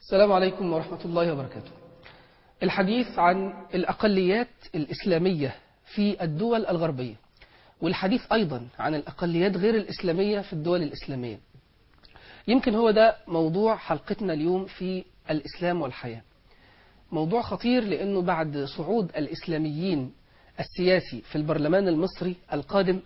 السلام عليكم ورحمة الله وبركاته. الحديث عن الأقليات الإسلامية في الدول الغربية، والحديث أيضا عن الأقليات غير الإسلامية في الدول الإسلامية. يمكن هو ده موضوع حلقتنا اليوم في الإسلام والحياة. موضوع خطير لأنه بعد صعود الإسلاميين السياسي في البرلمان المصري القادم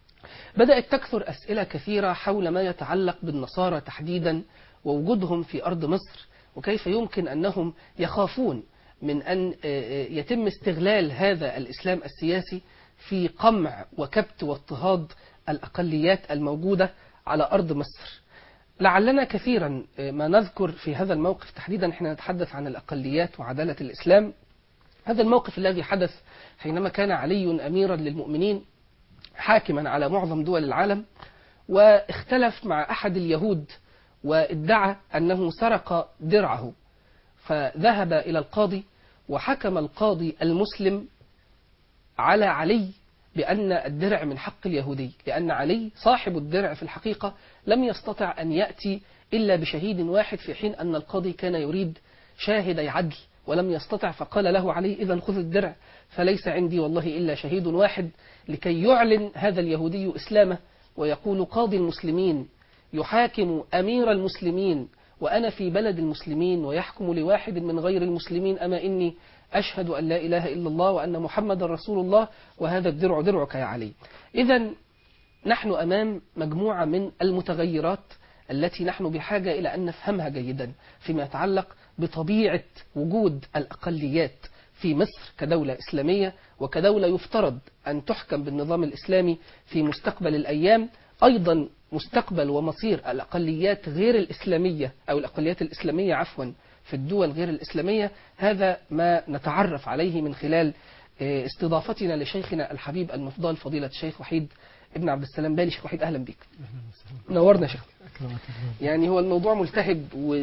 بدأت تكثر أسئلة كثيرة حول ما يتعلق بالنصارى تحديدا ووجودهم في أرض مصر، وكيف يمكن أنهم يخافون من أن يتم استغلال هذا الإسلام السياسي في قمع وكبت واضطهاد الأقليات الموجودة على أرض مصر. لعلنا كثيرا ما نذكر في هذا الموقف تحديدا حين نتحدث عن الأقليات وعدالة الإسلام هذا الموقف الذي حدث حينما كان علي أميرا للمؤمنين حاكما على معظم دول العالم، واختلف مع أحد اليهود وادعى أنه سرق درعه، فذهب إلى القاضي وحكم القاضي المسلم على علي بأن الدرع من حق اليهودي، لأن علي صاحب الدرع في الحقيقة لم يستطع أن يأتي إلا بشهيد واحد، في حين أن القاضي كان يريد شاهدي عدل ولم يستطع، فقال له علي إذن خذ الدرع فليس عندي والله إلا شهيد واحد، لكي يعلن هذا اليهودي إسلامه ويقول قاضي المسلمين يحاكم أمير المسلمين وأنا في بلد المسلمين ويحكم لواحد من غير المسلمين، أما إني أشهد أن لا إله إلا الله وأن محمد رسول الله وهذا الدرع درعك يا علي. إذن نحن أمام مجموعة من المتغيرات التي نحن بحاجة إلى أن نفهمها جيدا فيما يتعلق بطبيعة وجود الأقليات في مصر كدولة إسلامية وكدولة يفترض أن تحكم بالنظام الإسلامي في مستقبل الأيام، أيضا مستقبل ومصير الأقليات غير الإسلامية أو الأقليات الإسلامية عفوا في الدول غير الإسلامية. هذا ما نتعرف عليه من خلال استضافتنا لشيخنا الحبيب المفضل فضيلة الشيخ وحيد ابن عبد السلام بالي. شيخ وحيد أهلا بك. نورنا شيخ. يعني هو الموضوع ملتهب،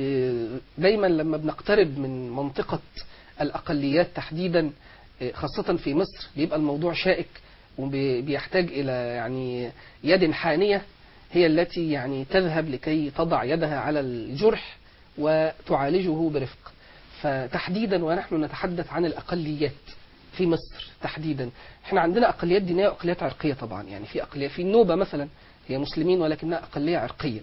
ودايما لما بنقترب من منطقة الأقليات تحديدا خاصة في مصر بيبقى الموضوع شائك وبيحتاج إلى يعني يد حانية هي التي يعني تذهب لكي تضع يدها على الجرح وتعالجه برفق. فتحديدا ونحن نتحدث عن الأقليات في مصر تحديدا، احنا عندنا أقليات دينية وأقليات عرقية طبعا. يعني في أقلية في النوبة مثلا هي مسلمين ولكنها أقلية عرقية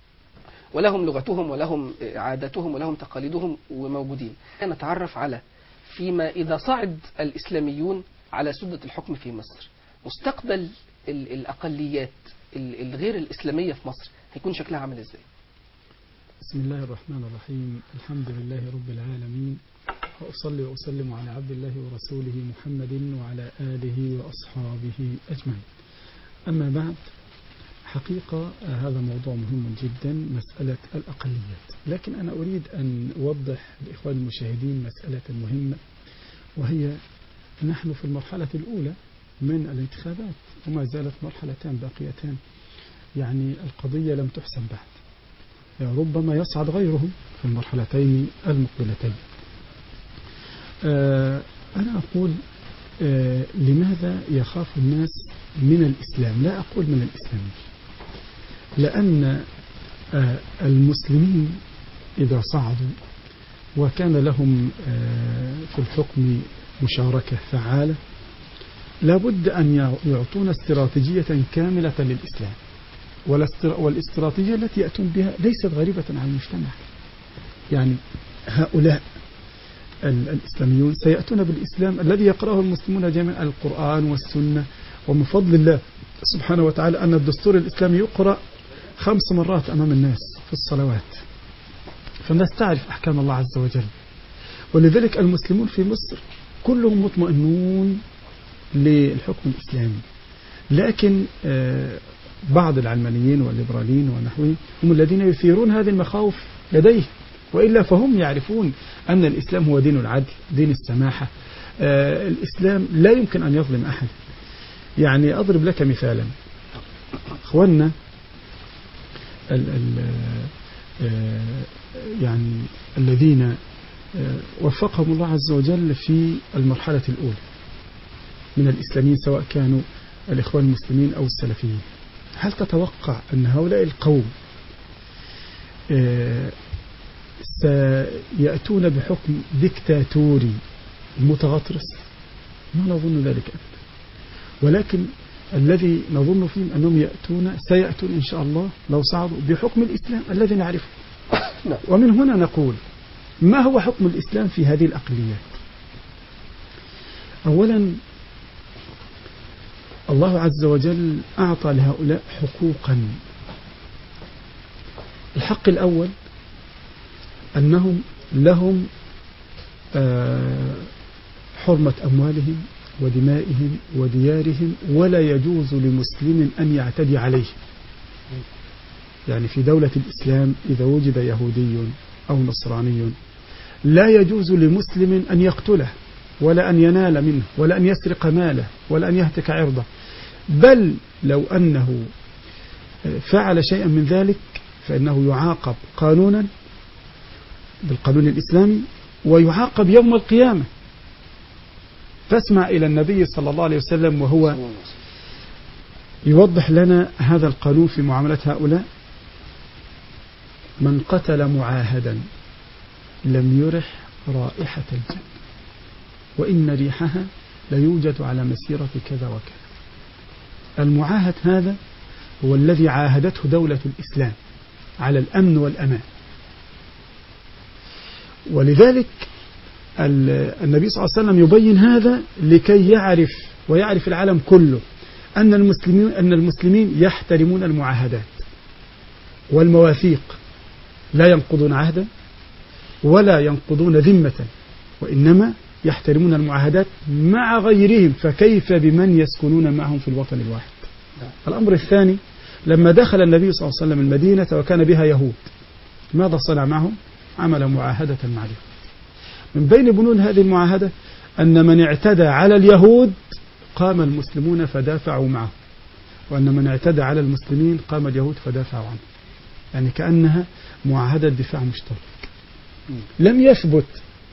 ولهم لغتهم ولهم عاداتهم ولهم تقاليدهم وموجودين. نتعرف على فيما إذا صعد الإسلاميون على سدة الحكم في مصر مستقبل الأقليات الغير الإسلامية في مصر هيكون شكلها عامل إزاي؟ بسم الله الرحمن الرحيم. الحمد لله رب العالمين، وأصلي وأسلم على عبد الله ورسوله محمد وعلى آله وأصحابه أجمعين. أما بعد، حقيقة هذا موضوع مهم جدا، مسألة الأقليات، لكن أنا أريد أن أوضح لإخواني المشاهدين مسألة مهمة، وهي نحن في المرحلة الأولى من الانتخابات وما زالت مرحلتان باقيتان، يعني القضية لم تحسم بعد، ربما يصعد غيرهم في المرحلتين المقبلتين. أنا أقول لماذا يخاف الناس من الإسلام؟ لا أقول من الإسلام، لأن المسلمين إذا صعدوا وكان لهم في الحكم مشاركة فعالة لابد أن يعطون استراتيجية كاملة للإسلام، والاستراتيجية التي يأتون بها ليست غريبة عن المجتمع. يعني هؤلاء الإسلاميون سيأتون بالإسلام الذي يقرأه المسلمون جميعا، القرآن والسنة، ومن فضل الله سبحانه وتعالى أن الدستور الإسلامي يقرأ 5 مرات أمام الناس في الصلوات، فالناس تعرف أحكام الله عز وجل. ولذلك المسلمون في مصر كلهم مطمئنون للحكم الإسلامي، لكن بعض العلمانيين والليبراليين ونحوهم هم الذين يثيرون هذه المخاوف لديه، وإلا فهم يعرفون أن الإسلام هو دين العدل، دين السماحة. الإسلام لا يمكن أن يظلم أحد. يعني أضرب لك مثالا، أخواننا يعني الذين وفقهم الله عز وجل في المرحلة الأولى من الإسلاميين سواء كانوا الإخوان المسلمين أو السلفيين، هل تتوقع أن هؤلاء القوم سيأتون بحكم ديكتاتوري متغطرس؟ ما نظن ذلك أبدا، ولكن الذي نظن فيهم أنهم سيأتون إن شاء الله لو صعدوا بحكم الإسلام الذي نعرفه. ومن هنا نقول ما هو حكم الإسلام في هذه الأقليات؟ أولا الله عز وجل أعطى لهؤلاء حقوقا. الحق الأول أنهم لهم حرمة أموالهم ودمائهم وديارهم، ولا يجوز لمسلم أن يعتدي عليه. يعني في دولة الإسلام إذا وجد يهودي أو نصراني لا يجوز لمسلم أن يقتله ولا أن ينال منه ولا أن يسرق ماله ولا أن يهتك عرضه، بل لو أنه فعل شيئا من ذلك فإنه يعاقب قانونا بالقانون الإسلامي ويعاقب يوم القيامة. فاسمع إلى النبي صلى الله عليه وسلم وهو يوضح لنا هذا القانون في معاملة هؤلاء: من قتل معاهدا لم يرح رائحة الجنة وإن ريحها ليوجد على مسيرة كذا وكذا. المعاهد هذا هو الذي عاهدته دولة الإسلام على الأمن والأمان، ولذلك النبي صلى الله عليه وسلم يبين هذا لكي يعرف ويعرف العالم كله أن المسلمين يحترمون المعاهدات والمواثيق، لا ينقضون عهدا ولا ينقضون ذمة، وإنما يحترمون المعاهدات مع غيرهم، فكيف بمن يسكنون معهم في الوطن الواحد. الأمر الثاني: لما دخل النبي صلى الله عليه وسلم المدينة وكان بها يهود، ماذا صنع معهم؟ عمل معاهدة مع اليهود. من بين بنود هذه المعاهدة أن من اعتدى على اليهود قام المسلمون فدافعوا معه، وأن من اعتدى على المسلمين قام اليهود فدافعوا عنه. يعني كأنها معاهدة دفاع مشترك. لم يثبت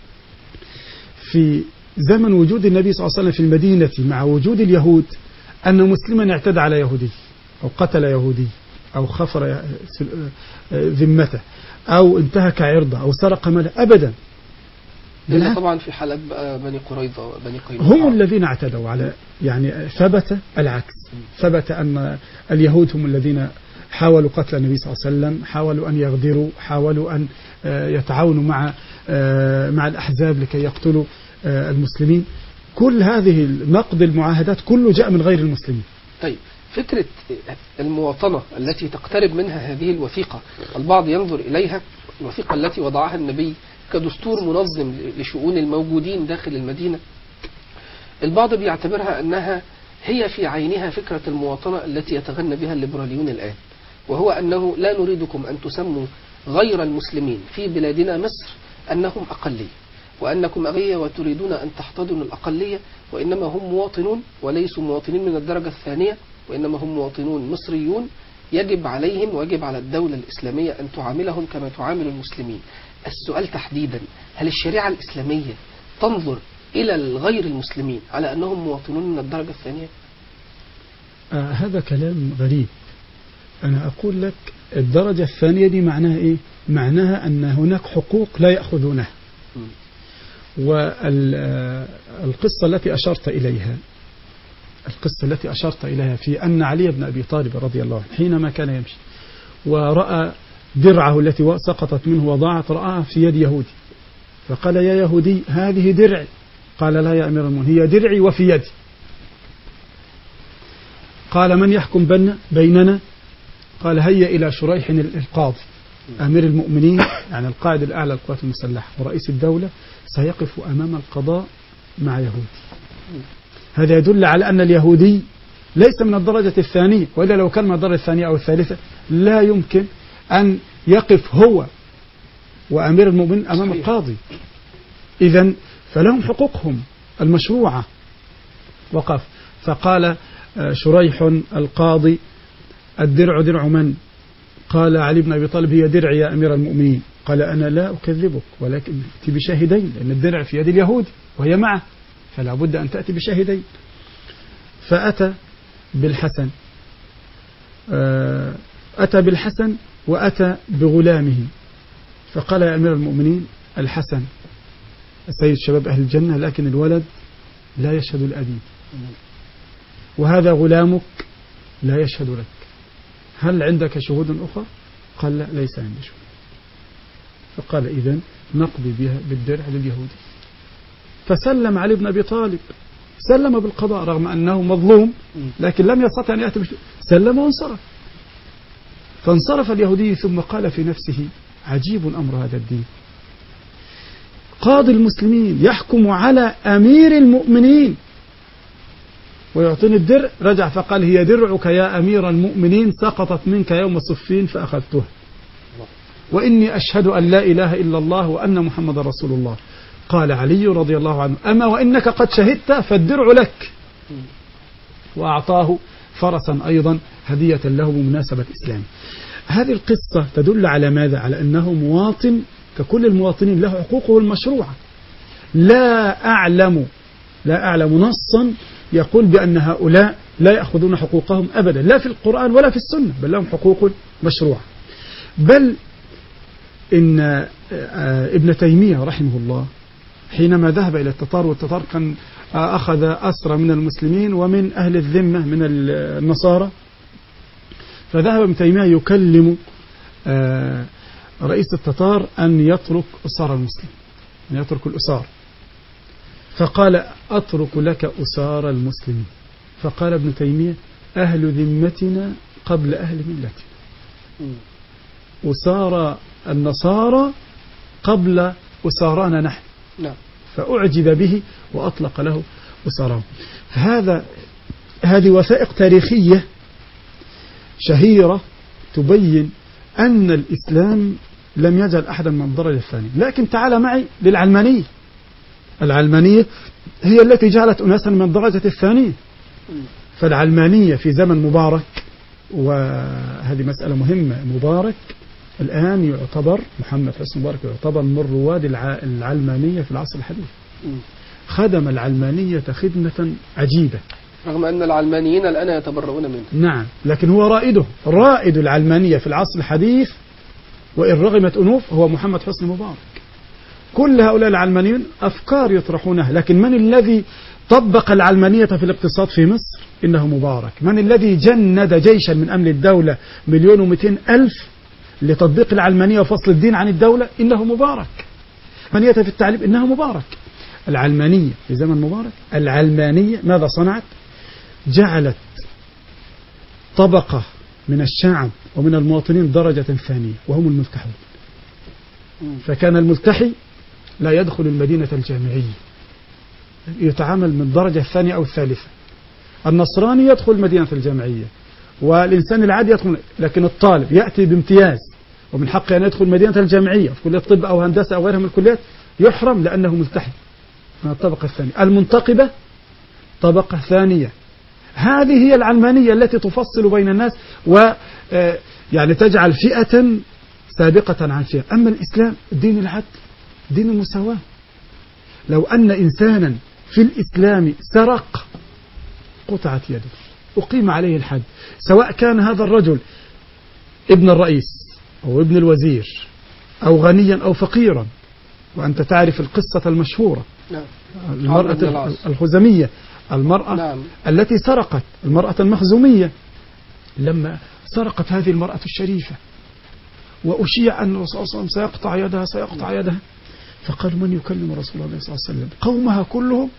في زمن وجود النبي صلى الله عليه وسلم في المدينة مع وجود اليهود أن مسلما اعتدى على يهودي أو قتل يهودي أو خفر ذمته أو انتهك عرضه أو سرق ماله أبدا. إلا طبعا في حالة بني قريظة وبني قينقاع هم الذين اعتدوا على، يعني ثبت العكس، ثبت أن اليهود هم الذين حاولوا قتل النبي صلى الله عليه وسلم، حاولوا أن يغدروا، حاولوا أن يتعاونوا مع الأحزاب لكي يقتلوا المسلمين. كل هذه نقض المعاهدات كله جاء من غير المسلمين. طيب، فكرة المواطنة التي تقترب منها هذه الوثيقة، البعض ينظر إليها الوثيقة التي وضعها النبي كدستور منظم لشؤون الموجودين داخل المدينة، البعض بيعتبرها أنها هي في عينها فكرة المواطنة التي يتغنى بها الليبراليون الآن، وهو أنه لا نريدكم أن تسموا غير المسلمين في بلادنا مصر أنهم أقلية، وأنكم أغية وتريدون أن تحتضنوا الأقلية، وإنما هم مواطنون وليسوا مواطنين من الدرجة الثانية، وإنما هم مواطنون مصريون يجب عليهم ويجب على الدولة الإسلامية أن تعاملهم كما تعامل المسلمين. السؤال تحديدا: هل الشريعة الإسلامية تنظر إلى الغير المسلمين على أنهم مواطنون من الدرجة الثانية؟ هذا كلام غريب. أنا أقول لك الدرجة الثانية دي معناها إيه؟ معناها أن هناك حقوق لا يأخذونها. والقصة التي أشرت إليها في أن علي بن أبي طالب رضي الله عنه حينما كان يمشي ورأى درعه التي سقطت منه وضاعت، رآها في يد يهودي، فقال: يا يهودي هذه درعي. قال: لا يا أمير المؤمنين، هي درعي وفي يدي. قال: من يحكم بيننا؟ قال: هيا إلى شريح القاضي أمير المؤمنين، يعني القائد الأعلى للقوات المسلحة ورئيس الدولة، سيقف أمام القضاء مع يهودي. هذا يدل على أن اليهودي ليس من الدرجة الثانية، وإلا لو كان من الدرجة الثانية أو الثالثة لا يمكن أن يقف هو وأمير المؤمنين أمام القاضي. إذن فلهم حقوقهم المشروعة. وقف فقال شريح القاضي: الدرع درع من؟ قال: علي بن أبي طالب: هي درعي يا أمير المؤمنين. قال: أنا لا أكذبك، ولكن أتي بشاهدين، لأن الدرع في يد اليهود وهي معه، فلا بد أن تأتي بشاهدين. فأتى بالحسن، وأتى بغلامه، فقال يا أمير المؤمنين الحسن سيد شباب أهل الجنة، لكن الولد لا يشهد لأبيه، وهذا غلامك لا يشهد لك، هل عندك شهود أخرى؟ قال لا، ليس عندي شهود. فقال إذن نقضي بها بالدرع لليهودي. فسلم علي بن أبي طالب، سلم بالقضاء رغم أنه مظلوم، لكن لم يستطع أن يأتي سلم وانصرف. فانصرف اليهودي ثم قال في نفسه عجيب أمر هذا الدين، قاضي المسلمين يحكم على أمير المؤمنين ويعطيني الدرع. رجع فقال هي درعك يا أمير المؤمنين، سقطت منك يوم صفين فأخذتها، وإني أشهد أن لا إله إلا الله وأن محمد رسول الله. قال علي رضي الله عنه أما وإنك قد شهدت فالدرع لك، وأعطاه فرسا أيضا هدية له بمناسبة الإسلام. هذه القصة تدل على ماذا؟ على أنه مواطن ككل المواطنين له حقوقه المشروعة. لا أعلم نصا يقول بأن هؤلاء لا يأخذون حقوقهم أبدا، لا في القرآن ولا في السنة، بل لهم حقوق مشروعة. بل إن ابن تيمية رحمه الله حينما ذهب إلى التتار، والتتار كان أخذ أسرى من المسلمين ومن أهل الذمة من النصارى، فذهب ابن تيمية يكلم رئيس التتار أن يترك أسار المسلم، أن يترك الأسار. فقال أترك لك أسار المسلمين. فقال ابن تيمية أهل ذمتنا قبل أهل ملتنا، أسار النصارى قبل أسارانا نحن. فأعجب به وأطلق له أسارهم. هذه وثائق تاريخية شهيرة تبين أن الإسلام لم يجعل أحدا من الدرجة الثانية. لكن تعال معي للعلمانية. العلمانية هي التي جعلت أناسا من الدرجة الثانية. فالعلمانية في زمن مبارك، وهذه مسألة مهمة، مبارك الآن يعتبر، محمد حسني مبارك يعتبر من رواد العلمانية في العصر الحديث. خدم العلمانية خدمة عجيبة، رغم أن العلمانيين الآن يتبرؤون منه. نعم، لكن هو رائد العلمانية في العصر الحديث، وإن رغمت أنوف هو محمد حسني مبارك. كل هؤلاء العلمانيين أفكار يطرحونها، لكن من الذي طبق العلمانية في الاقتصاد في مصر؟ إنه مبارك. من الذي جند جيشا من أمن الدولة 1,200,000 لتطبيق العلمانية وفصل الدين عن الدولة؟ إنه مبارك. من في التعليم؟ إنه مبارك. العلمانية في زمن مبارك، العلمانية ماذا صنعت؟ جعلت طبقة من الشعب ومن المواطنين درجة ثانية، وهم الملتحون. فكان الملتحي لا يدخل المدينة الجامعية، يتعامل من الدرجة الثانية أو الثالثة. النصراني يدخل المدينة الجامعية، والإنسان العادي يدخل، لكن الطالب يأتي بامتياز ومن حقه أن يدخل المدينة الجامعية في كلية طب أو هندسة أو غيرها من الكليات، يحرم لأنه ملتحي من الطبقة الثانية. المنتقبة طبقة ثانية. هذه هي العلمانية التي تفصل بين الناس يعني تجعل فئة سابقة عن فئة. أما الإسلام دين العدل، دين المساواة. لو أن إنسانا في الإسلام سرق قطعت يده، أقيم عليه الحد، سواء كان هذا الرجل ابن الرئيس أو ابن الوزير أو غنيا أو فقيرا. وأنت تعرف القصة المشهورة، المرأة الخزمية، المرأة التي سرقت، المرأة المخزومية، لما سرقت هذه المرأة الشريفة وأشيع أن الرسول صلى الله عليه وسلم سيقطع يدها، فقالوا من يكلم رسول الله صلى الله عليه وسلم؟ قومها كلهم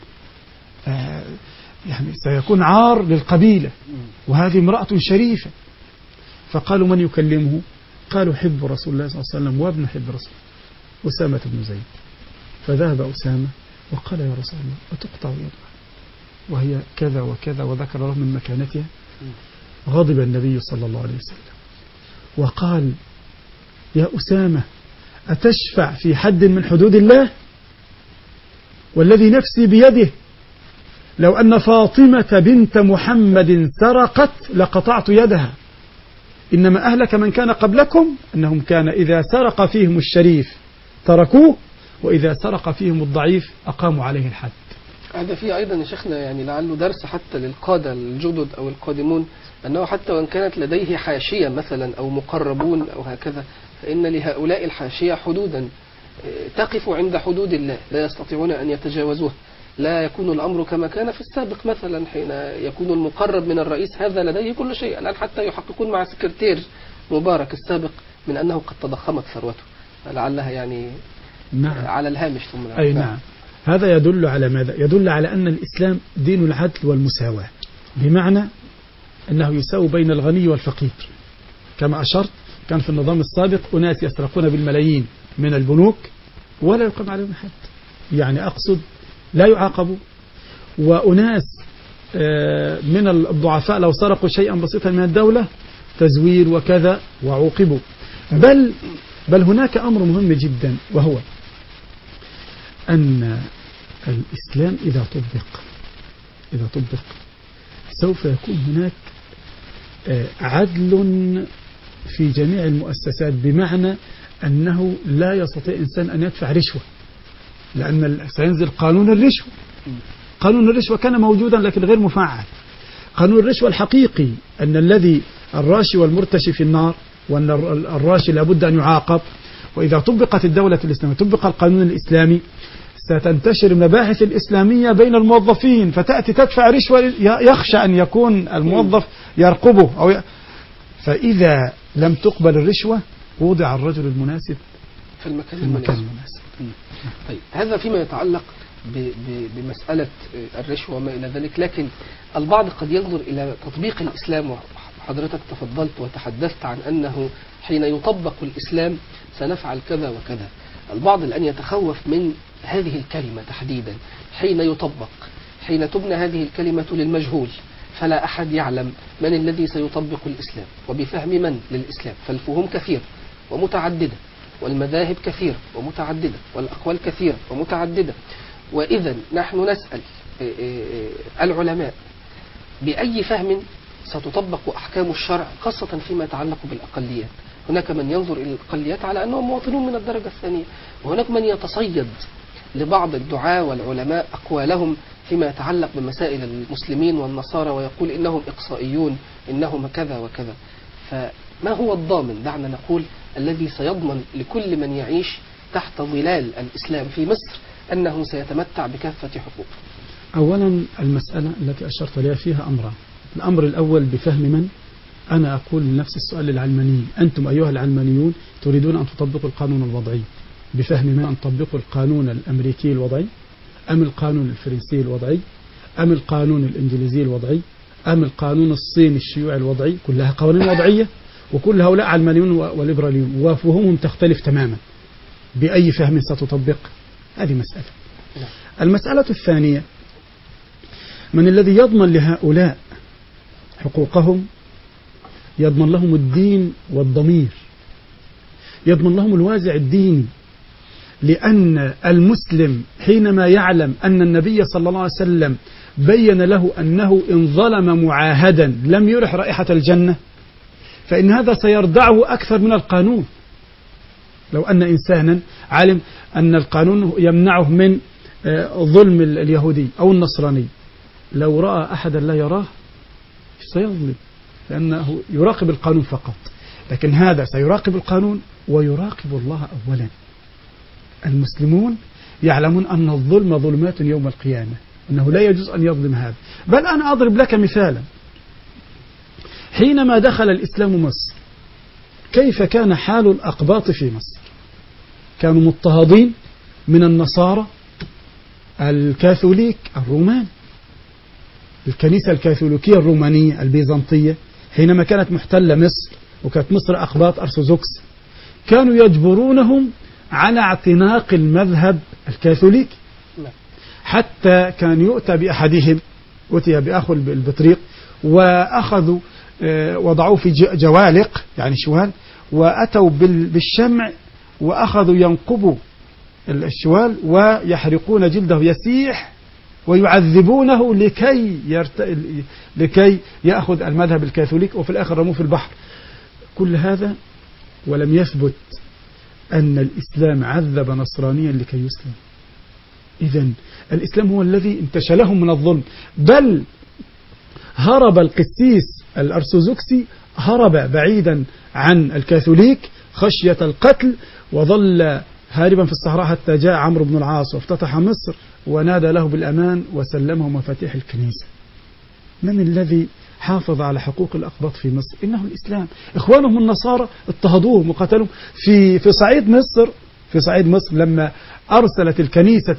يعني سيكون عار للقبيلة، وهذه امرأة شريفة. فقالوا من يكلمه؟ قالوا حب رسول الله صلى الله عليه وسلم وابن حب رسول أسامة بن زيد. فذهب أسامة وقال يا رسول الله أتقطع يدها وهي كذا وكذا، وذكر له من مكانتها. غضب النبي صلى الله عليه وسلم وقال يا أسامة أتشفع في حد من حدود الله؟ والذي نفسي بيده لو أن فاطمة بنت محمد سرقت لقطعت يدها. إنما أهلك من كان قبلكم أنهم كان إذا سرق فيهم الشريف تركوه، وإذا سرق فيهم الضعيف أقاموا عليه الحد. هذا فيه أيضا يا شيخنا يعني لعله درس حتى للقادة الجدد أو القادمون، أنه حتى وإن كانت لديه حاشية مثلا أو مقربون أو هكذا، فإن لهؤلاء الحاشية حدودا تقف عند حدود الله، لا يستطيعون أن يتجاوزوها. لا يكون الأمر كما كان في السابق مثلا، حين يكون المقرب من الرئيس هذا لديه كل شيء. الآن حتى يحققون مع سكرتير مبارك السابق من أنه قد تضخمت ثروته، لعلها يعني نعم. على الهامش ثم أي نعم. هذا يدل على ماذا؟ يدل على أن الإسلام دين العدل والمساواة، بمعنى أنه يساوي بين الغني والفقير. كما أشرت، كان في النظام السابق أناس يسرقون بالملايين من البنوك ولا يقام عليهم حد، يعني أقصد لا يعاقبوا، وأناس من الضعفاء لو سرقوا شيئا بسيطا من الدولة تزوير وكذا وعوقبوا. بل هناك أمر مهم جدا، وهو أن الإسلام إذا طبق سوف يكون هناك عدل في جميع المؤسسات، بمعنى أنه لا يستطيع إنسان أن يدفع رشوة، لأن سينزل قانون الرشوة. قانون الرشوة كان موجودا لكن غير مفعل. قانون الرشوة الحقيقي أن الذي الراشي والمرتشي في النار، وأن الراشي لابد أن يعاقب. وإذا طبقت الدولة الإسلامية، طبق القانون الإسلامي، ستنتشر المباحث الإسلامية بين الموظفين، فتأتي تدفع رشوة يخشى أن يكون الموظف يرقبه فإذا لم تقبل الرشوة وضع الرجل المناسب في المكان المناسب. طيب، هذا فيما يتعلق بمسألة الرشوة وما إلى ذلك. لكن البعض قد ينظر إلى تطبيق الإسلام، وحضرتك تفضلت وتحدثت عن أنه حين يطبق الإسلام سنفعل كذا وكذا. البعض الآن يتخوف من هذه الكلمة تحديدا، حين يطبق، حين تبنى هذه الكلمة للمجهول، فلا أحد يعلم من الذي سيطبق الإسلام وبفهم من للإسلام. فالفهوم كثيرة ومتعددة، والمذاهب كثيرة ومتعددة، والأقوال كثيرة ومتعددة. وإذا نحن نسأل العلماء بأي فهم ستطبق أحكام الشرع، خاصة فيما يتعلق بالأقليات. هناك من ينظر إلى الأقليات على أنهم مواطنون من الدرجة الثانية، وهناك من يتصيد لبعض الدعاة والعلماء أقوالهم فيما يتعلق بمسائل المسلمين والنصارى، ويقول إنهم إقصائيون، إنهم كذا وكذا. فما هو الضامن، دعنا نقول، الذي سيضمن لكل من يعيش تحت ظلال الإسلام في مصر أنه سيتمتع بكافة حقوقه؟ أولا، المسألة التي أشرت لها فيها أمران. الأمر الأول بفهم من. أنا أقول نفس السؤال للعلمانيين: أنتم أيها العلمانيون تريدون أن تطبقوا القانون الوضعي، بفهم من أن تطبقوا القانون الأمريكي الوضعي، أم القانون الفرنسي الوضعي، أم القانون الإنجليزي الوضعي، أم القانون الصيني الشيوعي الوضعي؟ كلها قوانين وضعية، وكل هؤلاء علمانيون وليبراليون، وفهمهم تختلف تماما. بأي فهم ستطبق؟ هذه مسألة. المسألة الثانية: من الذي يضمن لهؤلاء حقوقهم؟ يضمن لهم الدين والضمير، يضمن لهم الوازع الديني. لأن المسلم حينما يعلم أن النبي صلى الله عليه وسلم بين له أنه إن ظلم معاهدا لم يرح رائحة الجنة، فإن هذا سيردعه أكثر من القانون. لو أن إنسانا علم أن القانون يمنعه من ظلم اليهودي أو النصراني، لو رأى أحدا لا يراه سيظلم، لأنه يراقب القانون فقط. لكن هذا سيراقب القانون ويراقب الله أولا. المسلمون يعلمون أن الظلم ظلمات يوم القيامة، أنه لا يجوز أن يظلم هذا. بل أنا أضرب لك مثالا: حينما دخل الإسلام مصر، كيف كان حال الأقباط في مصر؟ كانوا مضطهدين من النصارى الكاثوليك الرومان. الكنيسة الكاثوليكية الرومانية البيزنطية حينما كانت محتلة مصر، وكانت مصر أقباط أرثوذكس، كانوا يجبرونهم على اعتناق المذهب الكاثوليكي، حتى كان يؤتى بأحدهم، أتي بأخو البطريق، وأخذوا وضعوه في جوالق يعني شوال، وأتوا بالشمع وأخذوا ينقبوا الشوال ويحرقون جلده يسيح، ويعذبونه لكي يأخذ المذهب الكاثوليك، وفي الآخر رموه في البحر. كل هذا ولم يثبت أن الإسلام عذب نصرانيا لكي يسلم. إذن الإسلام هو الذي انتشلهم من الظلم. بل هرب القسيس الأرثوذكسي، هرب بعيدا عن الكاثوليك خشية القتل، وظل هاربا في الصحراء حتى جاء عمرو بن العاص وافتتح مصر ونادى له بالأمان وسلمه مفاتيح الكنيسة. من الذي حافظ على حقوق الأقباط في مصر؟ إنه الإسلام. إخوانهم النصارى اضطهدوهم وقتلوهم في صعيد مصر. في صعيد مصر لما أرسلت الكنيسة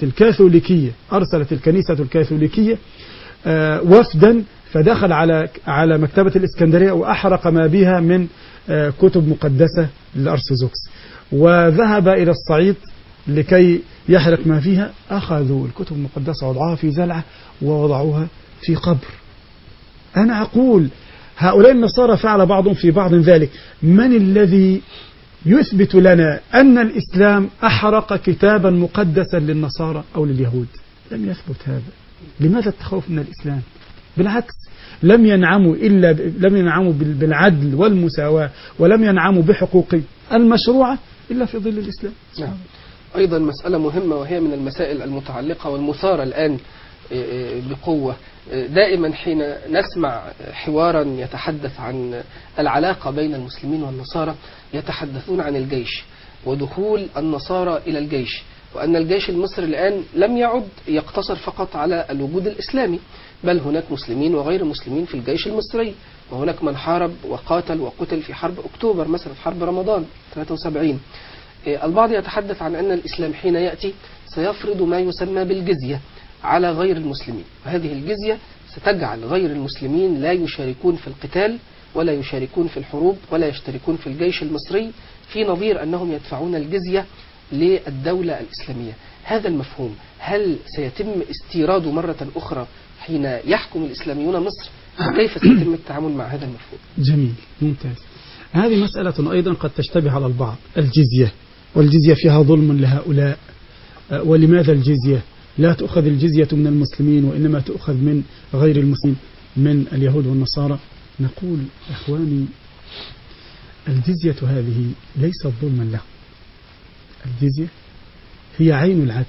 الكاثوليكية وفدا، فدخل على مكتبة الإسكندرية وأحرق ما بها من كتب مقدسة للأرثوذكس، وذهب إلى الصعيد لكي يحرق ما فيها. أخذوا الكتب المقدسة وضعوها في زلعة ووضعوها في قبر. أنا أقول هؤلاء النصارى فعل بعضهم في بعض ذلك. من الذي يثبت لنا أن الإسلام أحرق كتابا مقدسا للنصارى أو لليهود؟ لم يثبت هذا. لماذا التخوف من الإسلام؟ بالعكس، لم ينعموا بالعدل والمساواة، ولم ينعموا بحقوق المشروعة إلا في ظل الإسلام. نعم. أيضا مسألة مهمة، وهي من المسائل المتعلقة والمثارة الآن بقوة. دائما حين نسمع حوارا يتحدث عن العلاقة بين المسلمين والنصارى يتحدثون عن الجيش ودخول النصارى إلى الجيش، وأن الجيش المصري الآن لم يعد يقتصر فقط على الوجود الإسلامي، بل هناك مسلمين وغير مسلمين في الجيش المصري، وهناك من حارب وقاتل وقتل في حرب أكتوبر مثلا، في حرب رمضان 73. البعض يتحدث عن أن الإسلام حين يأتي سيفرض ما يسمى بالجزية على غير المسلمين، وهذه الجزية ستجعل غير المسلمين لا يشاركون في القتال ولا يشاركون في الحروب ولا يشتركون في الجيش المصري، في نظير أنهم يدفعون الجزية للدولة الإسلامية. هذا المفهوم هل سيتم استيراده مرة أخرى حين يحكم الإسلاميون مصر؟ وكيف سيتم التعامل مع هذا المفهوم؟ جميل، ممتاز. هذه مسألة أيضا قد تشتبه على البعض. الجزية، والجزية فيها ظلم لهؤلاء. ولماذا الجزية؟ لا تؤخذ الجزية من المسلمين وإنما تؤخذ من غير المسلمين، من اليهود والنصارى. نقول إخواني، الجزية هذه ليست ظلما له. الجزية هي عين العدل.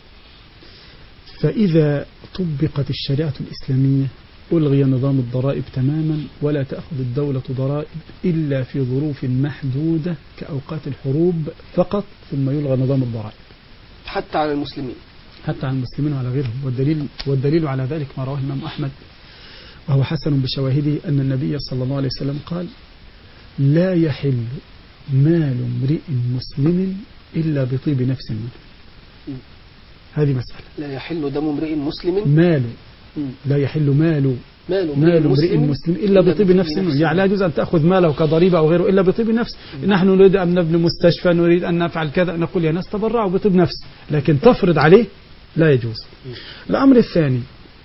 فإذا طبقت الشريعة الإسلامية ألغي نظام الضرائب تماما، ولا تأخذ الدولة ضرائب إلا في ظروف محدودة كأوقات الحروب فقط، ثم يلغى نظام الضرائب حتى على المسلمين، حتى على المسلمين وعلى غيرهم. والدليل على ذلك ما رواه الإمام أحمد وهو حسن بشواهده أن النبي صلى الله عليه وسلم قال: لا يحل مال امرئ مسلم إلا بطيب نفس منه. هذه مسألة. لا يحل دم امرئ مسلم، مال لا يحل مال امرئ مسلم إلا بطيب نفس منه. يعني لا يجوز أن تأخذ ماله كضريبة أو غيره إلا بطيب نفس. نحن نريد أن نبني مستشفى، نريد أن نفعل كذا، نقول يا ناس تبرعوا بطيب نفس، لكن تفرض عليه لا يجوز. الأمر الثاني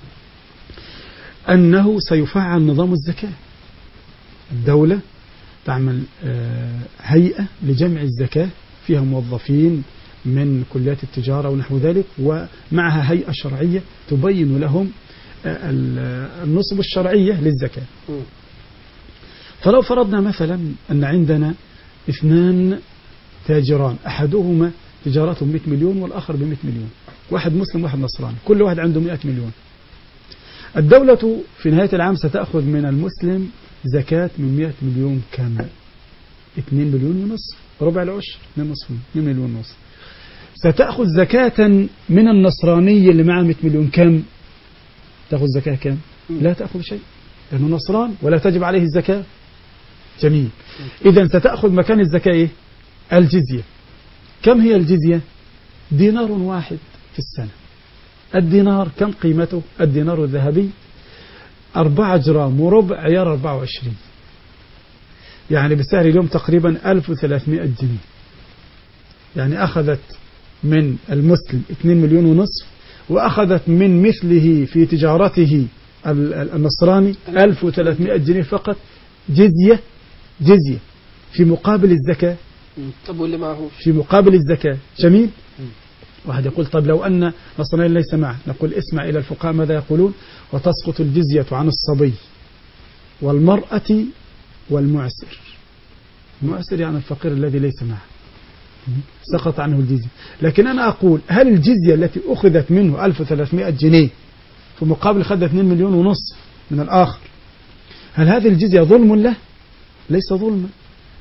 أنه سيفعل نظام الزكاة. الدولة تعمل هيئة لجمع الزكاة فيها موظفين من كليات التجارة ونحو ذلك، ومعها هيئة شرعية تبين لهم النصب الشرعية للزكاة. فلو فرضنا مثلا أن عندنا 2 تاجران، أحدهما تجارته 100 مليون والآخر 100 مليون، واحد مسلم واحد نصراني، كل واحد عنده 100 مليون. الدولة في نهاية العام ستأخذ من المسلم زكاة من 100 مليون كم؟ 2 مليون ونصف، ربع العشر، 2 مليون ونصف. ستأخذ زكاة من النصراني اللي معه 100 مليون كم؟ تأخذ زكاة كم؟ لا تأخذ شيء، لأنه نصران ولا تجب عليه الزكاة. جميل. إذن ستأخذ مكان الزكاة إيه؟ الجزية. كم هي الجزية؟ دينار واحد في السنة. الدينار كم قيمته؟ الدينار الذهبي 4 جرام وربع عيار 24، يعني بسعر اليوم تقريبا 1300 جنيه. يعني أخذت من المسلم 2 مليون ونصف، وأخذت من مثله في تجارته النصراني 1300 جنيه فقط جزية في مقابل الزكاة. طب واللي معه في مقابل الزكاة. جميل. واحد يقول طب لو أن نصراني ليس معه، نقول اسمع إلى الفقهاء ماذا يقولون: وتسقط الجزية عن الصبي والمرأة والمعسر. المعسر يعني الفقير الذي ليس معه، سقط عنه الجزية. لكن أنا أقول هل الجزية التي أخذت منه 1300 جنيه في مقابل خد 2 مليون ونصف من الآخر، هل هذه الجزية ظلم له؟ ليس ظلما.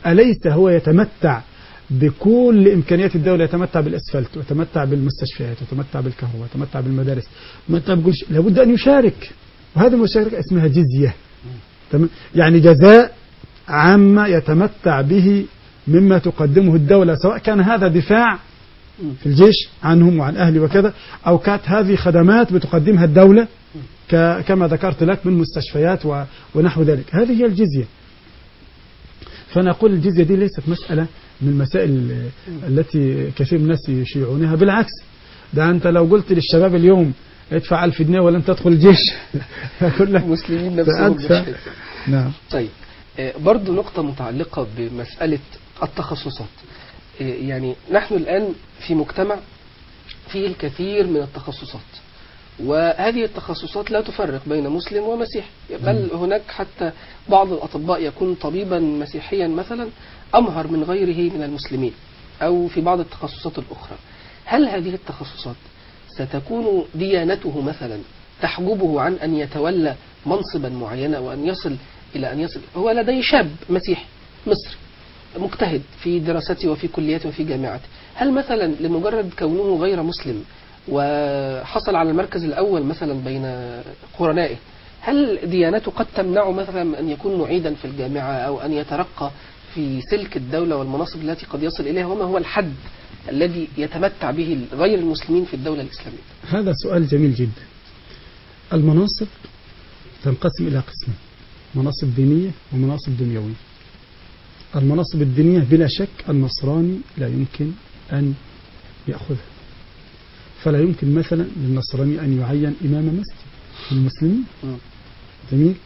أليس هو يتمتع بكل إمكانيات الدولة، يتمتع بالأسفلت ويتمتع بالمستشفيات ويتمتع بالكهرباء ويتمتع بالمدارس ويتمتع بكل شيء، لابد أن يشارك، وهذه المشاركة اسمها جزية. تمام؟ يعني جزاء عامة يتمتع به مما تقدمه الدولة، سواء كان هذا دفاع في الجيش عنهم وعن أهلي وكذا، أو كانت هذه خدمات بتقدمها الدولة كما ذكرت لك من مستشفيات ونحو ذلك. هذه هي الجزية. فنقول الجزية دي ليست مسألة من المسائل التي كثير من الناس يشيعونها، بالعكس، ده أنت لو قلت للشباب اليوم ادفع 1000 جنيه ولن تدخل الجيش يقول لك المسلمين نفسهم. نعم. طيب برضو نقطة متعلقة بمسألة التخصصات. يعني نحن الآن في مجتمع فيه الكثير من التخصصات، وهذه التخصصات لا تفرق بين مسلم ومسيحي، بل هناك حتى بعض الأطباء يكون طبيبا مسيحيا مثلا أمهر من غيره من المسلمين، أو في بعض التخصصات الأخرى. هل هذه التخصصات ستكون ديانته مثلا تحجبه عن أن يتولى منصبا معينا وأن يصل إلى أن يصل؟ هو لدي شاب مسيحي مصري مجتهد في دراسته وفي كلياته وفي جامعته، هل مثلا لمجرد كونه غير مسلم وحصل على المركز الأول مثلا بين قرنائه، هل ديانته قد تمنعه مثلا أن يكون معيدا في الجامعة أو أن يترقى في سلك الدولة والمناصب التي قد يصل إليها؟ وما هو الحد الذي يتمتع به غير المسلمين في الدولة الإسلامية؟ هذا سؤال جميل جدا. المناصب تنقسم إلى قسمين: مناصب دينية ومناصب دنيوية. المناصب الدينية بلا شك النصراني لا يمكن أن يأخذها، فلا يمكن مثلا للنصراني أن يعين إمام مسجد للمسلمين. جميل.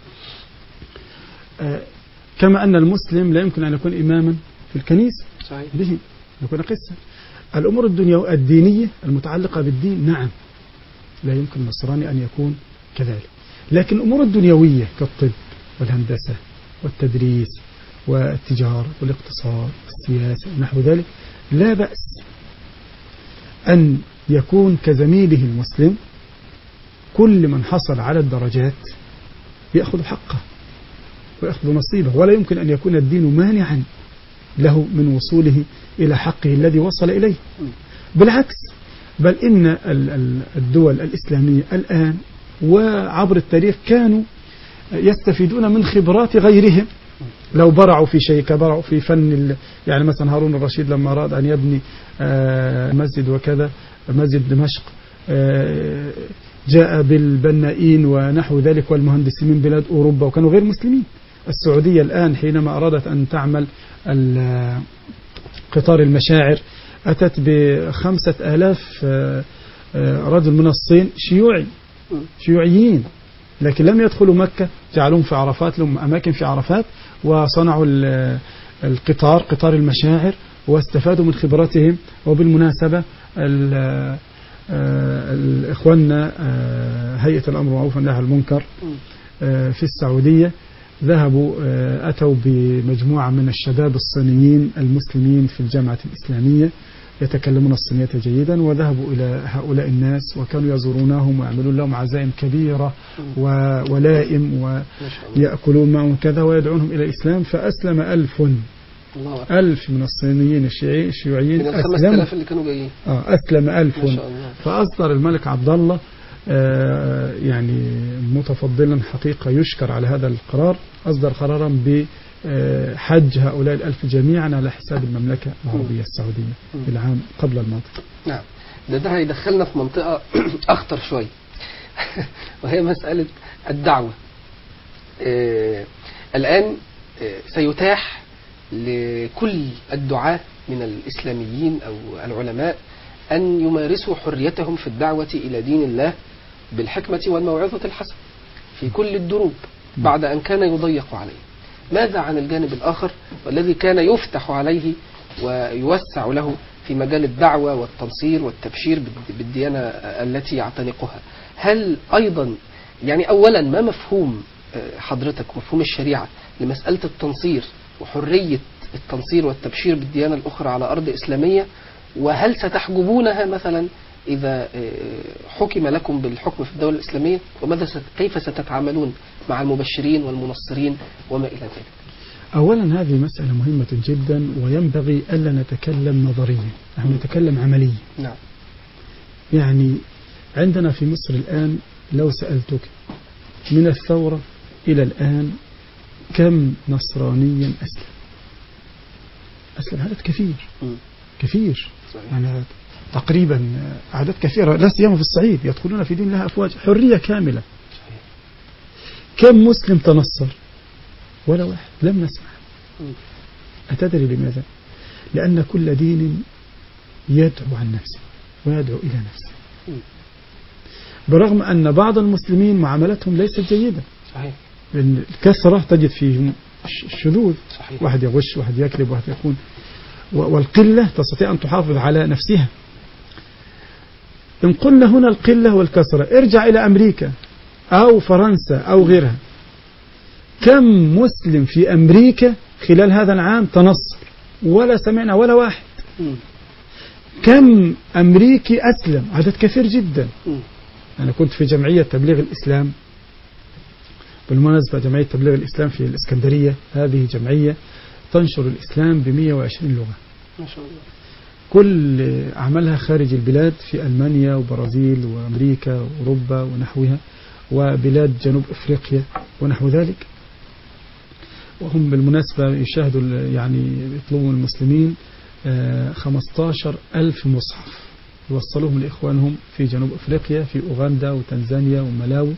كما أن المسلم لا يمكن أن يكون إماما في الكنيسة. صحيح. به يكون قسا. الأمور الدينية المتعلقة بالدين نعم لا يمكن النصراني أن يكون كذلك، لكن الأمور الدنيوية كالطب والهندسة والتدريس والتجارة والاقتصاد والسياسة ونحو ذلك لا بأس أن يكون كزميله المسلم. كل من حصل على الدرجات يأخذ حقه ويأخذ نصيبه، ولا يمكن أن يكون الدين مانعا له من وصوله إلى حقه الذي وصل إليه. بالعكس، بل إن الدول الإسلامية الآن وعبر التاريخ كانوا يستفيدون من خبرات غيرهم لو برعوا في شيء، كبرعوا في فن يعني مثلا هارون الرشيد لما أراد أن يبني مسجد وكذا، مسجد دمشق، جاء بالبنائين ونحو ذلك والمهندسين من بلاد أوروبا وكانوا غير مسلمين. السعودية الآن حينما أرادت أن تعمل قطار المشاعر أتت ب5,000 رجل من الصين شيوعيين، لكن لم يدخلوا مكة، جعلوهم في عرفات، لهم أماكن في عرفات، وصنعوا قطار المشاعر واستفادوا من خبراتهم. وبالمناسبة إخواننا هيئة الأمر بالمعروف والنهي عن المنكر في السعودية ذهبوا أتوا بمجموعة من الشباب الصينيين المسلمين في الجامعة الإسلامية يتكلمون الصينية جيدا، وذهبوا إلى هؤلاء الناس وكانوا يزورونهم ويعملون لهم عزائم كبيرة ولائم ويأكلون معهم كذا ويدعونهم إلى الإسلام. فأسلم 1000 من الصينيين الشيوعيين من 5,000 اللي كانوا جايين. أسلم 1000. فأصدر الملك عبد الله يعني متفضلا حقيقة يشكر على هذا القرار، أصدر قرارا بحج هؤلاء 1000 جميعا على حساب المملكة العربية السعودية في العام قبل الماضي. نعم، ده هيدخلنا في منطقة أخطر شوي وهي مسألة الدعوة. الآن سيتاح لكل الدعاة من الإسلاميين أو العلماء أن يمارسوا حريتهم في الدعوة إلى دين الله بالحكمة والموعظة الحسنة في كل الدروب بعد أن كان يضيق عليه. ماذا عن الجانب الآخر والذي كان يفتح عليه ويوسع له في مجال الدعوة والتنصير والتبشير بالديانة التي يعتنقها؟ هل أيضا يعني أولا ما مفهوم حضرتك مفهوم الشريعة لمسألة التنصير وحرية التنصير والتبشير بالديانة الأخرى على أرض إسلامية؟ وهل ستحجبونها مثلا إذا حكم لكم بالحكم في الدولة الإسلامية؟ وماذا كيف ستتعاملون مع المبشرين والمنصرين وما إلى ذلك؟ أولا هذه مسألة مهمة جدا، وينبغي ألا نتكلم نظريا، نحن نتكلم عمليا. نعم. يعني عندنا في مصر الآن لو سألتك من الثورة إلى الآن كم نصرانيا أسلم عدد كثير كثير، يعني تقريبا أعداد كثيرة، لا سيما في الصعيد يدخلون في دين الله أفواج، حرية كاملة. كم مسلم تنصر؟ ولا واحد، لم نسمع. أتدري لماذا؟ لأن كل دين يدعو عن نفسه ويدعو إلى نفسه، برغم أن بعض المسلمين معاملتهم ليست جيدة. صحيح. لأن الكثرة تجد فيهم الشذوذ، واحد يغش، واحد يكذب، واحد يكون، والقلة تستطيع أن تحافظ على نفسها. إن قلنا هنا القلة والكثرة، ارجع إلى أمريكا أو فرنسا أو غيرها، كم مسلم في أمريكا خلال هذا العام تنصر؟ ولا سمعنا ولا واحد. كم أمريكي أسلم؟ عدد كثير جدا. أنا كنت في جمعية تبليغ الإسلام، بالمناسبة جمعية تبليغ الإسلام في الإسكندرية، هذه جمعية تنشر الإسلام ب120 لغة ما شاء الله. كل عملها خارج البلاد، في ألمانيا وبرازيل وأمريكا وأوروبا ونحوها، وبلاد جنوب أفريقيا ونحو ذلك. وهم بالمناسبة يشاهدوا، يعني يطلبوا من المسلمين 15,000 مصحف يوصلوهم لإخوانهم في جنوب أفريقيا، في أوغندا وتنزانيا وملاوي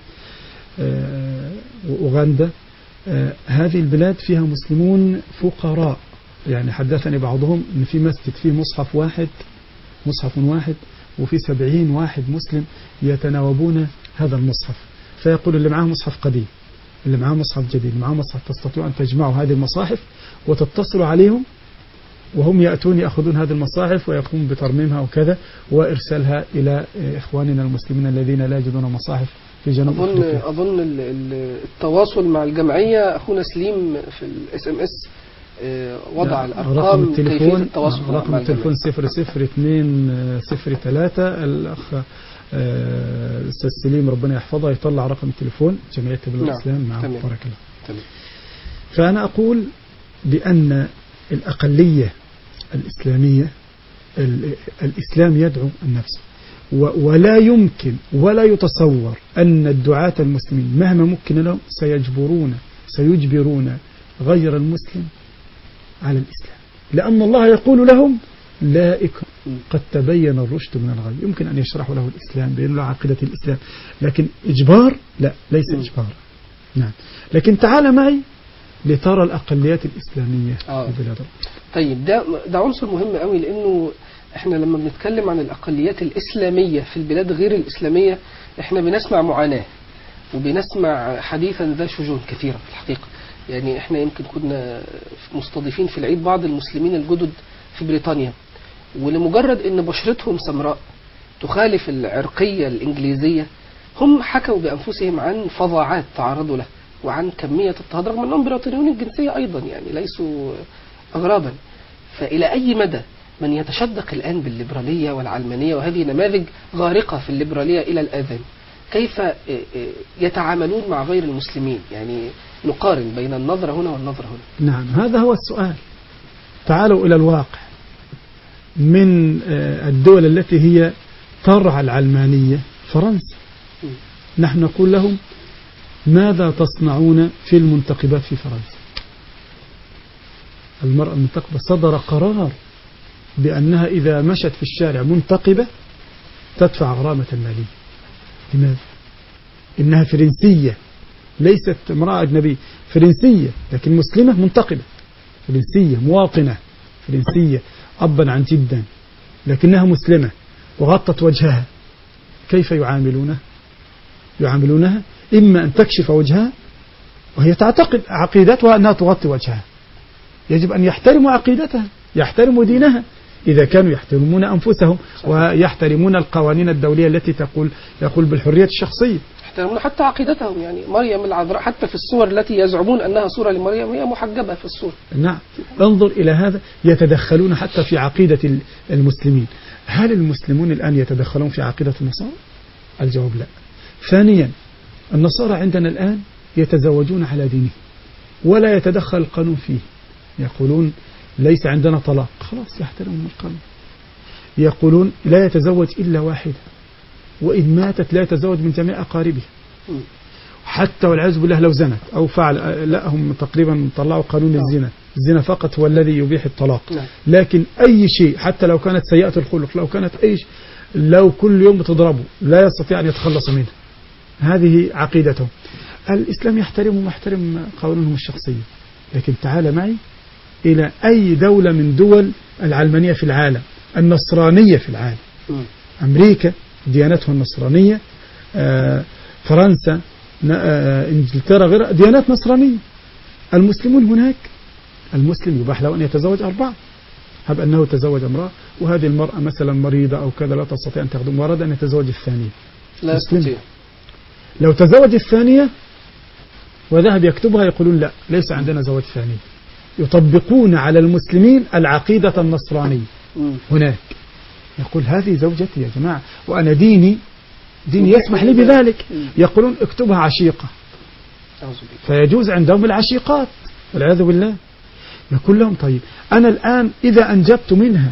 وأوغندا. هذه البلاد فيها مسلمون فقراء، يعني حدثني بعضهم أن في مسجد فيه مصحف واحد وفي 70 واحد مسلم يتناوبون هذا المصحف، فيقول اللي معاه مصحف قديم، اللي معاه مصحف جديد، اللي معاه مصحف، تستطيعوا أن تجمعوا هذه المصاحف وتتصلوا عليهم، وهم يأتون يأخذون هذه المصاحف ويقوم بترميمها وكذا وإرسالها إلى إخواننا المسلمين الذين لا يجدون مصاحف في جنوب أفريقيا. أظن التواصل مع الجمعية أخونا سليم في الSMS وضع الأرقام، كيفية التواصل مع رقم التليفون 00203. الأخ الأستاذ سليم ربنا يحفظه يطلع رقم التليفون جمعية تبليغ الإسلام معه. بارك الله. فأنا أقول بأن الأقلية الإسلامية، الإسلام يدعو النفس، ولا يمكن ولا يتصور أن الدعاة المسلمين مهما مكن لهم سيجبرون غير المسلم على الإسلام، لأن الله يقول لهم لا إكراه قد تبين الرشد من الغي. يمكن أن يشرحوا له الإسلام، بيقولوا له عقيدة الإسلام، لكن إجبار لا، ليس إجبار. نعم. لكن تعال معي لترى الأقليات الإسلامية في بلاد. طيب ده عنصر مهم قوي، لأنه احنا لما بنتكلم عن الأقليات الإسلامية في البلاد غير الإسلامية احنا بنسمع معاناة وبنسمع حديثا ذا شجون كثيرة في الحقيقة. يعني احنا يمكن كنا مستضيفين في العيد بعض المسلمين الجدد في بريطانيا، ولمجرد ان بشرتهم سمراء تخالف العرقية الإنجليزية، هم حكوا بأنفسهم عن فظاعات تعرضوا له وعن كمية اضطهاد، رغم أنهم بريطانيون الجنسية أيضا، يعني ليسوا أغرابا. فإلى أي مدى من يتشدق الآن بالليبرالية والعلمانية، وهذه نماذج غارقة في الليبرالية إلى الآذان، كيف يتعاملون مع غير المسلمين؟ يعني نقارن بين النظرة هنا والنظرة هنا. نعم، هذا هو السؤال. تعالوا إلى الواقع. من الدول التي هي ترعى العلمانية فرنسا، نحن نقول لهم ماذا تصنعون في المنتقبات في فرنسا؟ المرأة المنتقبة صدر قرار بأنها إذا مشت في الشارع منتقبة تدفع غرامة مالية. لماذا؟ إنها فرنسية، ليست امرأة أجنبية، فرنسية لكن مسلمة منتقبة، فرنسية مواطنة فرنسية أبا عن جدا، لكنها مسلمة وغطت وجهها. كيف يعاملونها؟ إما أن تكشف وجهها وهي تعتقد عقيدتها أنها تغطي وجهها. يجب أن يحترموا عقيدتها، يحترموا دينها، إذا كانوا يحترمون أنفسهم ويحترمون القوانين الدولية التي يقول بالحرية الشخصية، يحترمون حتى عقيدتهم. يعني مريم العذراء حتى في الصور التي يزعمون أنها صورة لمريم هي محجبة في الصورة. نعم، انظر إلى هذا، يتدخلون حتى في عقيدة المسلمين. هل المسلمون الآن يتدخلون في عقيدة النصارى؟ الجواب لا. ثانيا، النصارى عندنا الآن يتزوجون على دينهم ولا يتدخل القانون فيه. يقولون ليس عندنا طلاق، خلاص يحترمون القانون. يقولون لا يتزوج إلا واحدة، وإن ماتت لا يتزوج من جميع أقاربه، حتى والعياذ بالله لو زنت أو فعل. لا، هم تقريبا طلعوا قانون الزنا، الزنا فقط هو الذي يبيح الطلاق، لكن أي شيء حتى لو كانت سيئة الخلق، لو كانت أي شيء، لو كل يوم بتضربه لا يستطيع أن يتخلص منه. هذه عقيدتهم. الإسلام يحترم ويحترم قوانينهم الشخصية. لكن تعال معي إلى أي دولة من دول العلمانية في العالم، النصرانية في العالم. أمريكا ديانتها النصرانية، فرنسا، إنجلترا، غيرها ديانات نصرانية. المسلمون هناك، المسلم يباح له أن يتزوج 4. هب أنه تزوج امرأة وهذه المرأة مثلا مريضة أو كذا لا تستطيع أن تخدم، وأراد أن يتزوج الثانية، لا يستطيع. لو تزوج الثانية وذهب يكتبها يقولون لا، ليس عندنا زواج ثاني. يطبقون على المسلمين العقيدة النصرانية هناك. يقول هذه زوجتي يا جماعة وأنا ديني يسمح لي بذلك. يقولون اكتبها عشيقة، فيجوز عندهم العشيقات والعياذ بالله. يقول لهم طيب أنا الآن إذا أنجبت منها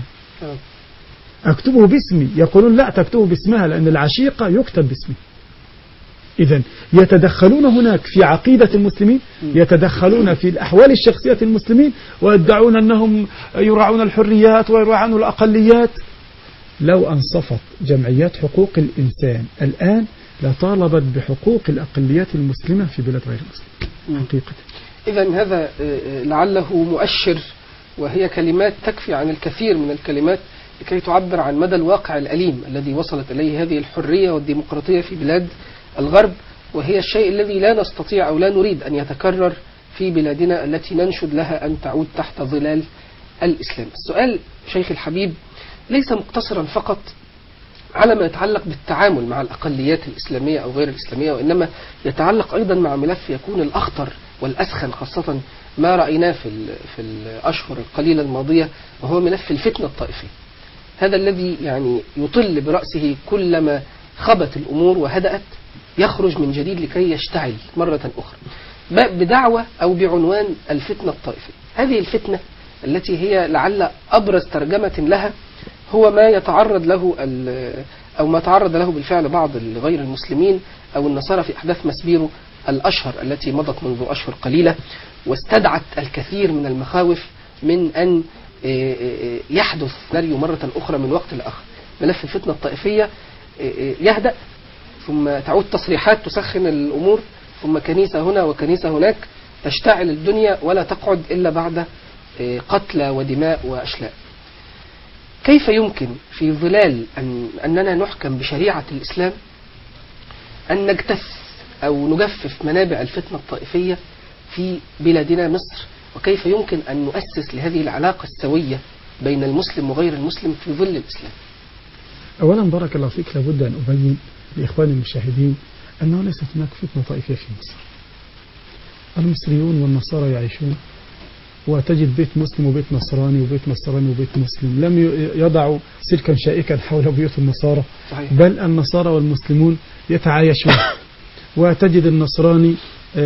أكتبه باسمي. يقولون لا، تكتبه باسمها، لأن العشيقة يكتب باسمه. إذن يتدخلون هناك في عقيدة المسلمين، يتدخلون في الأحوال الشخصية المسلمين، ويدعون أنهم يراعون الحريات ويراعون الأقليات. لو أنصفت جمعيات حقوق الإنسان الآن لطالبت بحقوق الأقليات المسلمة في بلاد غير المسلمة حقيقة. إذن هذا لعله مؤشر، وهي كلمات تكفي عن الكثير من الكلمات لكي تعبر عن مدى الواقع الأليم الذي وصلت إليه هذه الحرية والديمقراطية في بلاد الغرب، وهي الشيء الذي لا نستطيع أو لا نريد أن يتكرر في بلادنا التي ننشد لها أن تعود تحت ظلال الإسلام. السؤال شيخ الحبيب ليس مقتصرا فقط على ما يتعلق بالتعامل مع الأقليات الإسلامية أو غير الإسلامية، وإنما يتعلق أيضا مع ملف يكون الأخطر والأسخن، خاصة ما رأيناه في الأشهر القليلة الماضية، وهو ملف الفتنة الطائفية. هذا الذي يعني يطل برأسه كلما خبت الأمور وهدأت يخرج من جديد لكي يشتعل مرة أخرى بدعوة أو بعنوان الفتنة الطائفية. هذه الفتنة التي هي لعل أبرز ترجمة لها هو ما يتعرض له أو ما تعرض له بالفعل بعض غير المسلمين أو النصارى في أحداث مسبيرو الأشهر التي مضت منذ أشهر قليلة، واستدعت الكثير من المخاوف من أن يحدث سيناريو مرة أخرى من وقت لآخر. ملف الفتنة الطائفية يهدأ، ثم تعود تصريحات تسخن الأمور، ثم كنيسة هنا وكنيسة هناك، تشتعل الدنيا ولا تقعد إلا بعد قتلى ودماء وأشلاء. كيف يمكن في ظلال أننا نحكم بشريعة الإسلام أن نجتث أو نجفف منابع الفتنة الطائفية في بلادنا مصر؟ وكيف يمكن أن نؤسس لهذه العلاقة السوية بين المسلم وغير المسلم في ظل الإسلام؟ أولا بارك الله فيك، لابد أن أبين لإخواني المشاهدين أنه ليست هناك فتنة طائفية في مصر. المصريون والنصارى يعيشون، وتجد بيت مسلم وبيت نصراني وبيت نصراني وبيت مسلم، لم يضعوا سلكا شائكا حول بيوت النصارى، بل النصارى والمسلمون يتعايشون. وتجد النصراني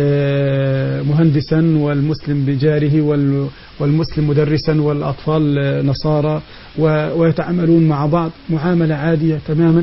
مهندسا والمسلم بجاره والمسلم مدرسا والأطفال نصارى، ويتعاملون مع بعض معاملة عادية تماما.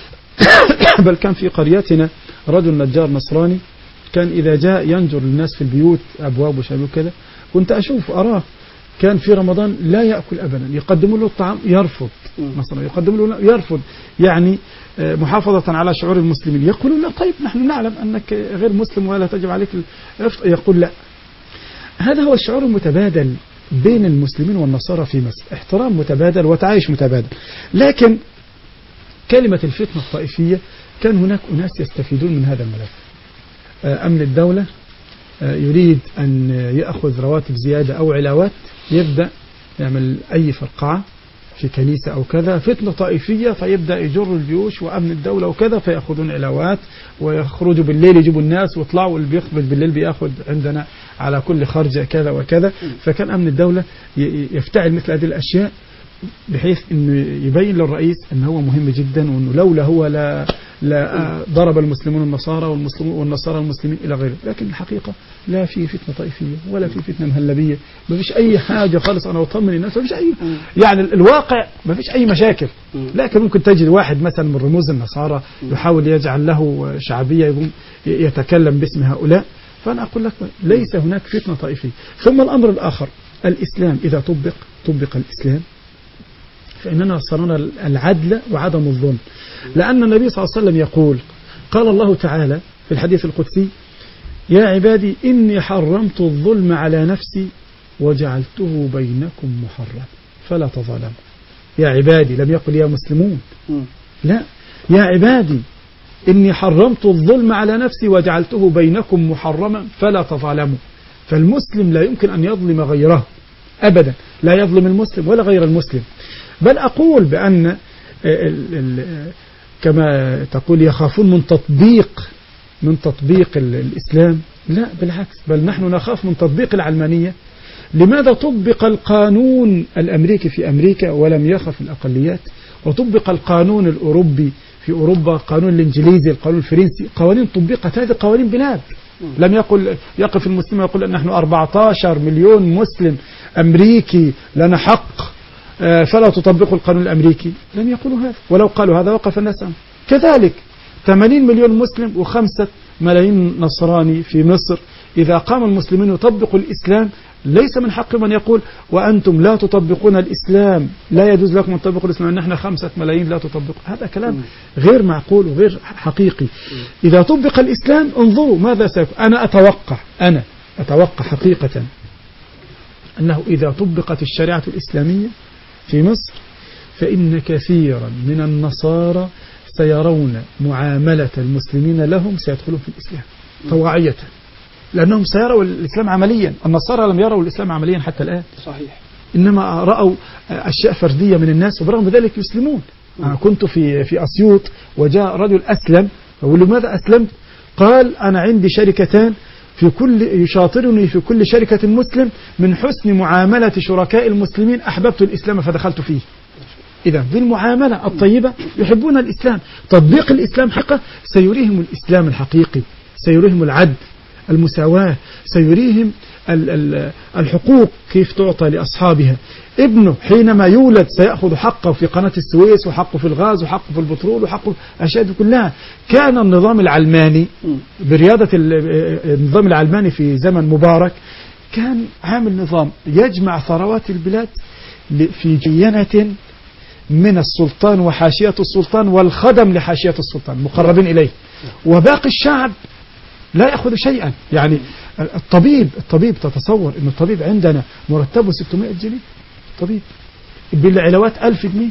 بل كان في قريتنا رجل نجار نصراني كان إذا جاء ينجر الناس في البيوت أبواب وشباب كذا، كنت أراه كان في رمضان لا يأكل أبدا، يقدموا له الطعام يرفض، مثلا يقدموا له يرفض، يعني محافظة على شعور المسلمين. يقولون لا طيب نحن نعلم أنك غير مسلم ولا تجب عليك يقول لا. هذا هو الشعور المتبادل بين المسلمين والنصارى في مصر، احترام متبادل وتعايش متبادل. لكن كلمة الفتنة الطائفية كان هناك أناس يستفيدون من هذا الملف. أمن الدولة يريد أن يأخذ رواتب زيادة أو علاوات، يبدأ يعمل أي فرقعة في كنيسة أو كذا فتنة طائفية، فيبدأ يجر الجيوش وأمن الدولة وكذا، فيأخذون علاوات ويخرجوا بالليل يجيبوا الناس ويطلعوا، واللي بيخرج بالليل بيأخذ عندنا على كل خرجة كذا وكذا. فكان أمن الدولة يفتعل مثل هذه الأشياء بحيث أنه يبين للرئيس أنه هو مهم جدا، وأنه لولا هو ضرب المسلمون النصارى والنصارى المسلمين إلى غيره. لكن الحقيقة لا في فتنة طائفية ولا في فتنة مهلبية، ما فيش أي حاجة خالص. أنا أطمن الناس ما فيش أي، يعني الواقع ما فيش أي مشاكل. لكن ممكن تجد واحد مثلا من رموز النصارى يحاول يجعل له شعبية، يقوم يتكلم باسم هؤلاء. فأنا أقول لك ليس هناك فتنة طائفية. ثم الأمر الآخر، الإسلام إذا طبق الإسلام فإننا صرنا العدل وعدم الظلم. لأن النبي صلى الله عليه وسلم يقول، قال الله تعالى في الحديث القدسي: يا عبادي إني حرمت الظلم على نفسي وجعلته بينكم محرما فلا تظالموا. يا عبادي، لم يقل يا مسلمون، لا، يا عبادي إني حرمت الظلم على نفسي وجعلته بينكم محرما فلا تظالموا. فالمسلم لا يمكن أن يظلم غيره أبدا، لا يظلم المسلم ولا غير المسلم. بل أقول بأن كما تقول يخافون من تطبيق الإسلام، لا بالعكس، بل نحن نخاف من تطبيق العلمانية. لماذا طبق القانون الأمريكي في أمريكا ولم يخف الأقليات، وطبق القانون الأوروبي في أوروبا، القانون الإنجليزي، القانون الفرنسي، قوانين طبقت، هذه قوانين بلاد. لم يقف المسلم يقول أن نحن 14 مليون مسلم أمريكي لنا حق فلا تطبقوا القانون الأمريكي، لم يقولوا هذا. ولو قالوا هذا وقف الناس. كذلك 80 مليون مسلم و5 ملايين نصراني في مصر، إذا قام المسلمين يطبقوا الإسلام ليس من حق من يقول وأنتم لا تطبقون الإسلام، لا يجوز لكم أن تطبقوا الإسلام، نحن 5 ملايين لا تطبقوا. هذا كلام غير معقول وغير حقيقي. إذا طبق الإسلام انظروا ماذا سيكون. أنا أتوقع حقيقة أنه إذا طبقت الشريعة الإسلامية في مصر فإن كثيرا من النصارى سيرون معاملة المسلمين لهم سيدخلون في الإسلام طواعية، لأنهم سيروا الإسلام عمليا. النصارى لم يروا الإسلام عمليا حتى الآن، صحيح، إنما رأوا أشياء فردية من الناس وبرغم ذلك يسلمون. أنا كنت في أسيوط وجاء رجل أسلم، ولماذا أسلمت؟ قال أنا عندي شركتان يشاطرني في كل شركة مسلم، من حسن معاملة شركاء المسلمين أحببت الإسلام فدخلت فيه. إذا بالمعاملة الطيبة يحبون الإسلام. تطبيق الإسلام حقا سيريهم الإسلام الحقيقي، سيريهم العدل، المساواة، سيريهم الحقوق كيف تعطى لأصحابها. ابنه حينما يولد سيأخذ حقه في قناة السويس، وحقه في الغاز، وحقه في البترول، وحقه الأشياء كلها. كان النظام العلماني بريادة النظام العلماني في زمن مبارك كان عامل نظام يجمع ثروات البلاد في جينة من السلطان وحاشية السلطان والخدم لحاشية السلطان مقربين إليه، وباقي الشعب لا يأخذ شيئا. يعني الطبيب تتصور أن الطبيب عندنا مرتبه 600 جنيه، طبيب بالعلاوات 1000 جنيه،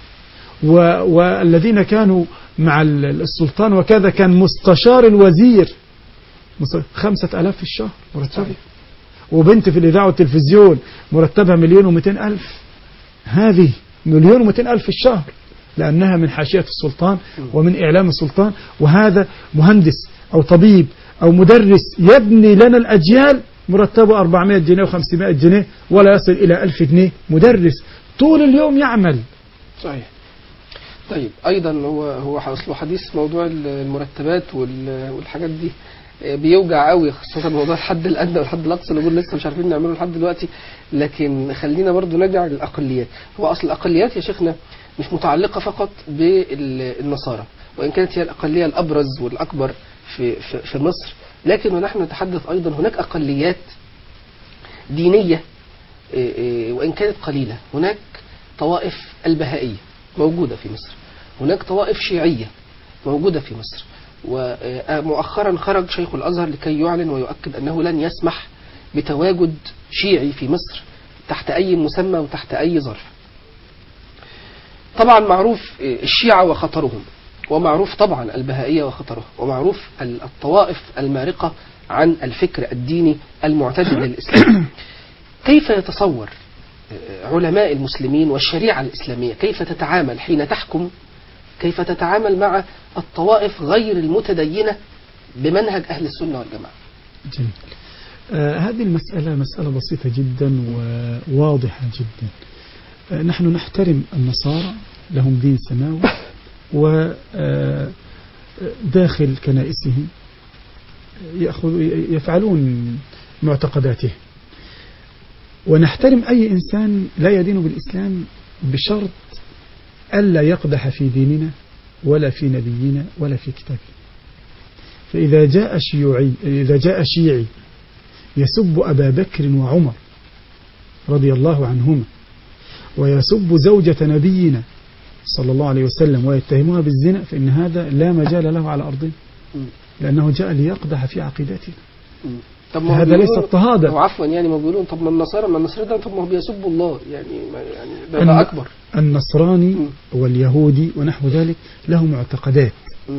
والذين كانوا مع السلطان وكذا كان مستشار الوزير 5000 في الشهر مرتبه، وبنت في الإذاعة والتلفزيون مرتبها 1,200,000. هذه 1,200,000 في الشهر لأنها من حاشية السلطان ومن إعلام السلطان. وهذا مهندس أو طبيب أو مدرس يبني لنا الأجيال مرتبه 400 جنيه و500 جنيه ولا يصل إلى 1000 جنيه. مدرس طول اليوم يعمل. صحيح. طيب أيضا هو أصله حديث موضوع المرتبات والحاجات دي بيوجع قوي، خاصة موضوع الحد الأدنى والحد الأقصى اللي بيقول لسه مش عارفين نعمله لحد دلوقتي. لكن خلينا برضو نرجع للأقليات. هو أصل الأقليات يا شيخنا مش متعلقة فقط بالنصارى، وإن كانت هي الأقلية الأبرز والأكبر في مصر، لكن ونحن نتحدث أيضا هناك أقليات دينية وإن كانت قليلة. هناك طوائف البهائية موجودة في مصر، هناك طوائف شيعية موجودة في مصر. ومؤخرا خرج شيخ الأزهر لكي يعلن ويؤكد أنه لن يسمح بتواجد شيعي في مصر تحت أي مسمى وتحت أي ظرف. طبعا معروف الشيعة وخطرهم، ومعروف طبعا البهائية وخطرهم، ومعروف الطوائف المارقة عن الفكر الديني المعتدل للإسلام. كيف يتصور علماء المسلمين والشريعة الإسلامية كيف تتعامل حين تحكم، كيف تتعامل مع الطوائف غير المتدينة بمنهج أهل السنة والجماعة؟ جميل. هذه المسألة مسألة بسيطة جدا وواضحة جدا. نحن نحترم النصارى، لهم دين سماوي، داخل كنائسهم يفعلون معتقداته. ونحترم أي إنسان لا يدين بالإسلام بشرط ألا يقدح في ديننا ولا في نبينا ولا في كتابنا. فإذا جاء شيعي يسب أبا بكر وعمر رضي الله عنهما ويسب زوجة نبينا صلى الله عليه وسلم ويتهمها بالزنا، فإن هذا لا مجال له على أرضنا، لأنه جاء ليقدح في عقيدتنا. هذا ليس اضطهادا. وعفوا يعني ما بيقولون طب ما النصارى ده طب ما هو بيسبوا الله يعني ده أكبر. النصراني واليهودي ونحو ذلك له معتقدات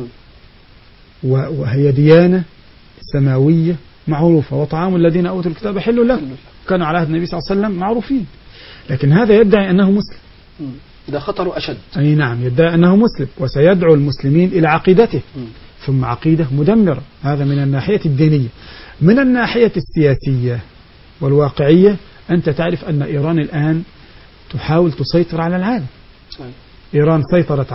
وهي ديانة سماوية معروفة، وطعام الذين أوتوا الكتاب حل لهم، كانوا على عهد النبي صلى الله عليه وسلم معروفين. لكن هذا يدعي أنه مسلم، ده خطر أشد. أي نعم، يدعي أنه مسلم وسيدعو المسلمين إلى عقيدته، ثم عقيدة مدمرة. هذا من الناحية الدينية. من الناحية السياسية والواقعية، أنت تعرف أن إيران الآن تحاول تسيطر على العالم. إيران سيطرت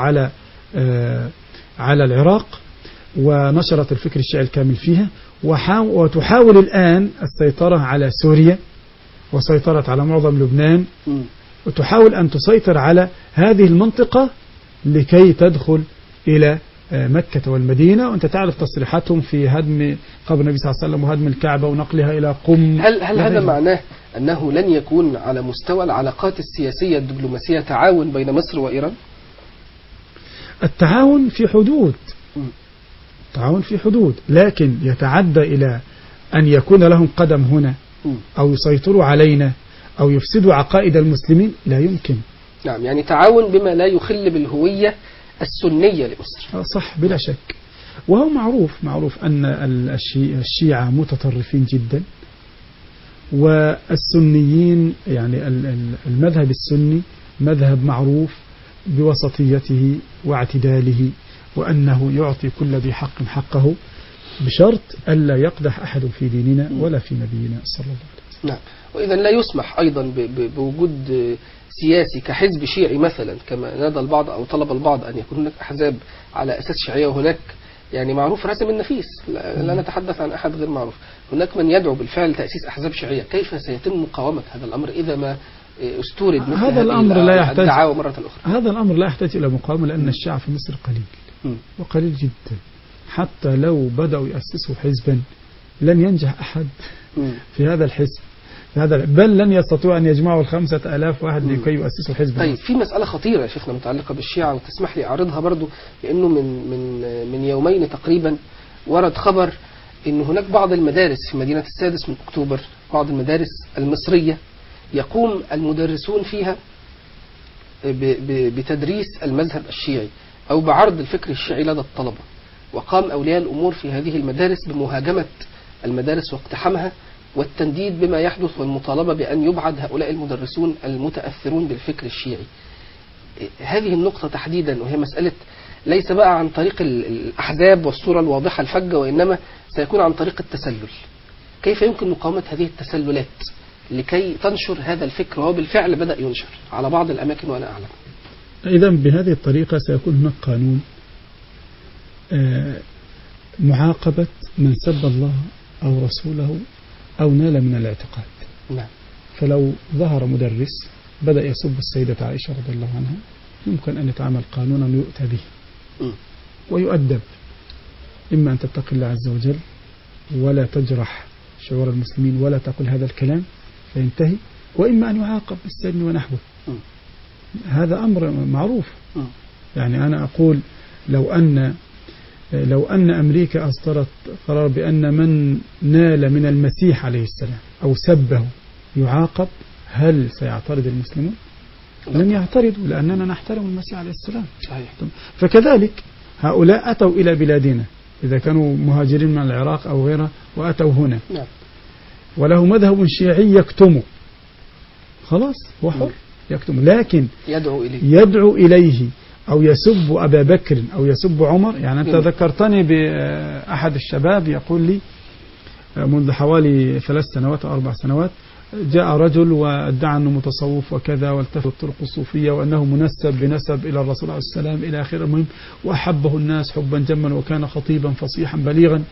على العراق ونشرت الفكر الشيعي الكامل فيها، وتحاول الآن السيطرة على سوريا، وسيطرت على معظم لبنان، وتحاول أن تسيطر على هذه المنطقة لكي تدخل إلى مكة والمدينة. وأنت تعرف تصريحاتهم في هدم قبر النبي صلى الله عليه وسلم وهدم الكعبة ونقلها إلى قم. هل هذا معناه أنه لن يكون على مستوى العلاقات السياسية الدبلوماسية تعاون بين مصر وإيران؟ التعاون في حدود، التعاون في حدود، لكن يتعدى إلى أن يكون لهم قدم هنا أو يسيطروا علينا أو يفسدوا عقائد المسلمين، لا يمكن. نعم، يعني تعاون بما لا يخل بالهوية السنية لمصر. صح بلا شك. وهو معروف أن الشيعة متطرفين جدا، والسنيين يعني المذهب السني مذهب معروف بوسطيته واعتداله، وأنه يعطي كل ذي حق حقه بشرط ألا يقدح أحد في ديننا ولا في نبينا صلى الله عليه وسلم. نعم. وإذا لا يسمح أيضا بوجود سياسي كحزب شيعي مثلا، كما نادى البعض أو طلب البعض أن يكون هناك أحزاب على أساس شيعية، وهناك يعني معروف راسم النفيس، لا نتحدث عن أحد غير معروف، هناك من يدعو بالفعل لتأسيس أحزاب شيعية. كيف سيتم مقاومة هذا الأمر إذا ما استورد مثل هذا الأمر لا يحتاج الدعاوى مرة أخرى؟ هذا الأمر لا يحتاج إلى مقاومة، لأن الشيعة في مصر قليل وقليل جدا. حتى لو بدأوا يأسسوا حزبا لن ينجح أحد في هذا الحزب، بل لن يستطيعوا أن يجمعوا 5000 واحد لكي يؤسسوا حزبا. طيب، في مسألة خطيرة يا شيخنا متعلقة بالشيعة، وتسمح لي أعرضها برضو، لأنه من يومين تقريبا ورد خبر أن هناك بعض المدارس في مدينة السادس من أكتوبر، بعض المدارس المصرية يقوم المدرسون فيها بتدريس المذهب الشيعي أو بعرض الفكر الشيعي لدى الطلبة، وقام أولياء الأمور في هذه المدارس بمهاجمة المدارس واقتحامها والتنديد بما يحدث، والمطالبة بأن يبعد هؤلاء المدرسون المتأثرون بالفكر الشيعي. هذه النقطة تحديدا، وهي مسألة ليس بقى عن طريق الأحزاب والصورة الواضحة الفجة، وإنما سيكون عن طريق التسلل. كيف يمكن مقاومة هذه التسللات لكي تنشر هذا الفكر؟ وهو بالفعل بدأ ينشر على بعض الأماكن وأنا أعلم. إذا بهذه الطريقة سيكون هناك قانون معاقبة من سب الله أو رسوله أو نال من الاعتقاد. نعم. فلو ظهر مدرس بدأ يسب السيدة عائشة رضي الله عنها، يمكن أن يتعامل قانونا يؤتى به ويؤدب، إما أن تتقي الله عز وجل ولا تجرح شعور المسلمين ولا تقول هذا الكلام فينتهي، وإما أن يعاقب بالسجن ونحوه. هذا أمر معروف. يعني أنا أقول لو أن أمريكا أصدرت قرار بأن من نال من المسيح عليه السلام أو سبه يعاقب، هل سيعترض المسلمون؟ لن يعترضوا، لأننا نحترم المسيح عليه السلام. صحيح. فكذلك هؤلاء أتوا إلى بلادنا، إذا كانوا مهاجرين من العراق أو غيره وأتوا هنا، نعم، وله مذهب شيعي يكتمه، خلاص هو حر يكتمه، لكن يدعو إليه أو يسب أبا بكر أو يسب عمر. يعني أنت ذكرتني بأحد الشباب يقول لي منذ حوالي 3 سنوات أو 4 سنوات جاء رجل وادعى أنه متصوف وكذا والتفت الطرق الصوفية وأنه منسب بنسب إلى الرسول عليه السلام إلى آخره. المهم وأحبه الناس حبا جما وكان خطيبا فصيحا بليغا.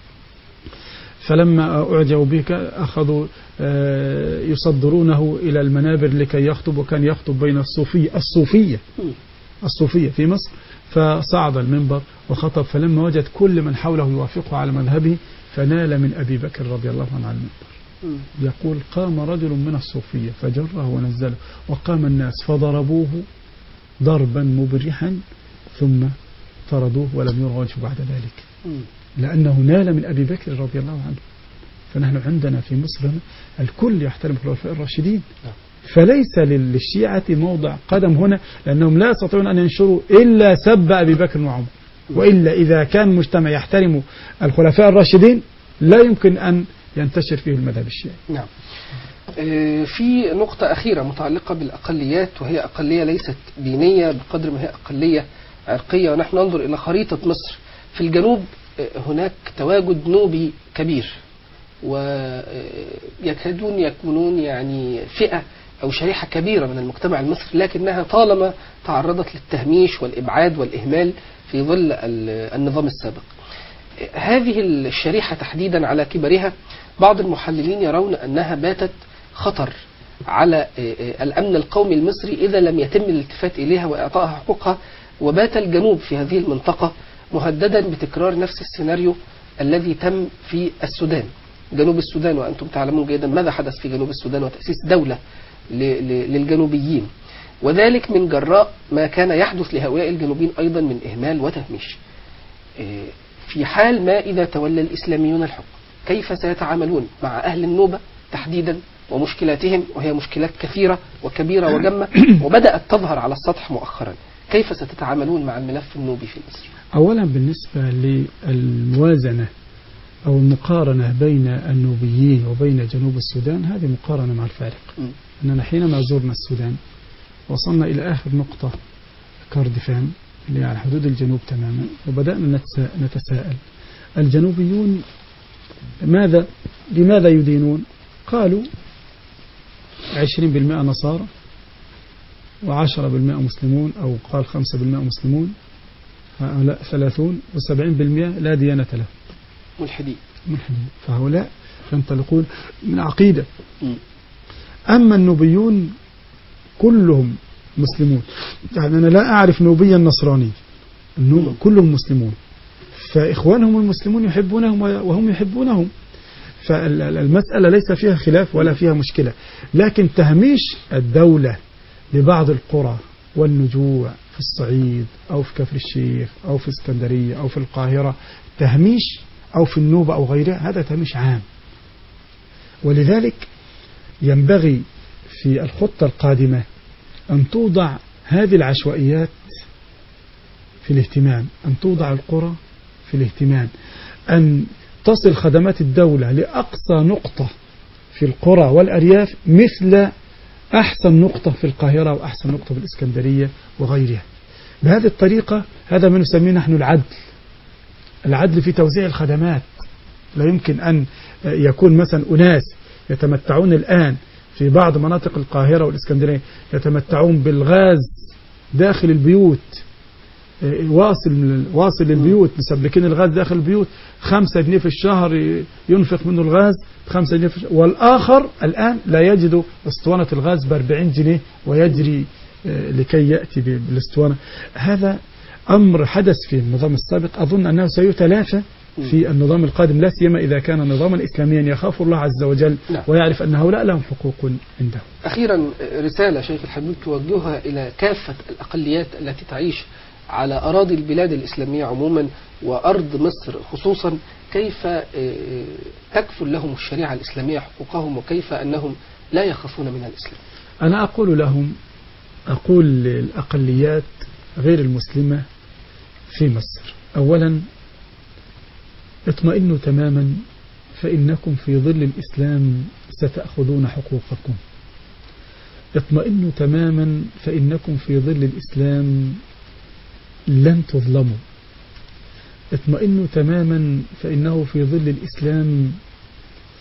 فلما أعجبوا بك أخذوا يصدرونه إلى المنابر لكي يخطب، وكان يخطب بين الصوفية في مصر. فصعد المنبر وخطب، فلما وجد كل من حوله يوافقه على مذهبه فنال من أبي بكر رضي الله عنه على المنبر. يقول قام رجل من الصوفية فجره ونزله، وقام الناس فضربوه ضربا مبرحا ثم طردوه ولم يرى وجهه بعد ذلك، لأنه نال من أبي بكر رضي الله عنه. فنحن عندنا في مصر الكل يحترم الخلفاء الراشدين، فليس للشيعة موضع قدم هنا، لأنهم لا يستطيعون أن ينشروا إلا سب أبي بكر وعمر. وإلا إذا كان مجتمع يحترم الخلفاء الراشدين لا يمكن أن ينتشر فيه المذهب الشيعي. نعم. في نقطة أخيرة متعلقة بالأقليات، وهي أقلية ليست دينية بقدر ما هي أقلية عرقية. ونحن ننظر إلى خريطة مصر. في الجنوب هناك تواجد نوبي كبير، ويكادون يكونون يعني فئة أو شريحة كبيرة من المجتمع المصري، لكنها طالما تعرضت للتهميش والإبعاد والإهمال في ظل النظام السابق. هذه الشريحة تحديدا على كبرها بعض المحللين يرون أنها باتت خطر على الأمن القومي المصري إذا لم يتم الالتفات إليها وإعطائها حقوقها، وبات الجنوب في هذه المنطقة مهددا بتكرار نفس السيناريو الذي تم في السودان، جنوب السودان. وأنتم تعلمون جيدا ماذا حدث في جنوب السودان وتأسيس دولة للجنوبيين، وذلك من جراء ما كان يحدث لهؤلاء الجنوبيين أيضا من إهمال وتهميش. في حال ما إذا تولى الإسلاميون الحكم، كيف سيتعاملون مع أهل النوبة تحديدا ومشكلاتهم، وهي مشكلات كثيرة وكبيرة وجمة وبدأت تظهر على السطح مؤخرا؟ كيف ستتعاملون مع الملف النوبي في مصر؟ أولا بالنسبة للموازنة أو المقارنة بين النوبيين وبين جنوب السودان، هذه مقارنة مع الفارق. أننا حينما زرنا السودان وصلنا إلى آخر نقطة كردفان اللي على حدود الجنوب تماما، وبدأنا نتساءل الجنوبيون لماذا يدينون؟ قالوا 20% نصارى و10% مسلمون، أو قال 5% مسلمون، هؤلاء 30 و70% لا ديانة لهم، ملحدين. فهؤلاء ينطلقون من عقيدة. أما النوبيون كلهم مسلمون، يعني أنا لا أعرف نوبيا نصراني، النوب كلهم مسلمون، فإخوانهم المسلمون يحبونهم وهم يحبونهم، فالمسألة ليس فيها خلاف ولا فيها مشكلة. لكن تهميش الدولة لبعض القرى والنجوع في الصعيد أو في كفر الشيخ أو في اسكندرية أو في القاهرة، تهميش أو في النوبة أو غيرها، هذا تهميش عام. ولذلك ينبغي في الخطة القادمة أن توضع هذه العشوائيات في الاهتمام، أن توضع القرى في الاهتمام، أن تصل خدمات الدولة لأقصى نقطة في القرى والأرياف مثل أحسن نقطة في القاهرة وأحسن نقطة في الإسكندرية وغيرها. بهذه الطريقة هذا ما نسميه نحن العدل في توزيع الخدمات. لا يمكن أن يكون مثلا أناس يتمتعون الآن في بعض مناطق القاهرة والإسكندرية يتمتعون بالغاز داخل البيوت، واصل للبيوت، مسبكين الغاز داخل البيوت، 5 جنيه في الشهر ينفق منه الغاز، 5 جنيه في الشهر، والآخر الآن لا يجد اسطوانة الغاز ب40 جنيه ويجري لكي يأتي بالاسطوانة. هذا أمر حدث في النظام السابق، أظن أنه سيتلافى في النظام القادم، لا سيما إذا كان نظاما إسلاميا يخاف الله عز وجل ويعرف أن هؤلاء لهم حقوق عنده. أخيرا رسالة شيخ الحبيب توجهها إلى كافة الأقليات التي تعيش على أراضي البلاد الإسلامية عموما وأرض مصر خصوصا، كيف تكفل لهم الشريعة الإسلامية حقوقهم، وكيف أنهم لا يخافون من الإسلام؟ أنا أقول للأقليات غير المسلمة في مصر، أولا اطمئنوا تماما، فإنكم في ظل الإسلام ستأخذون حقوقكم. اطمئنوا تماما، فإنكم في ظل الإسلام لن تظلموا. اطمئنوا تماما، فإنه في ظل الإسلام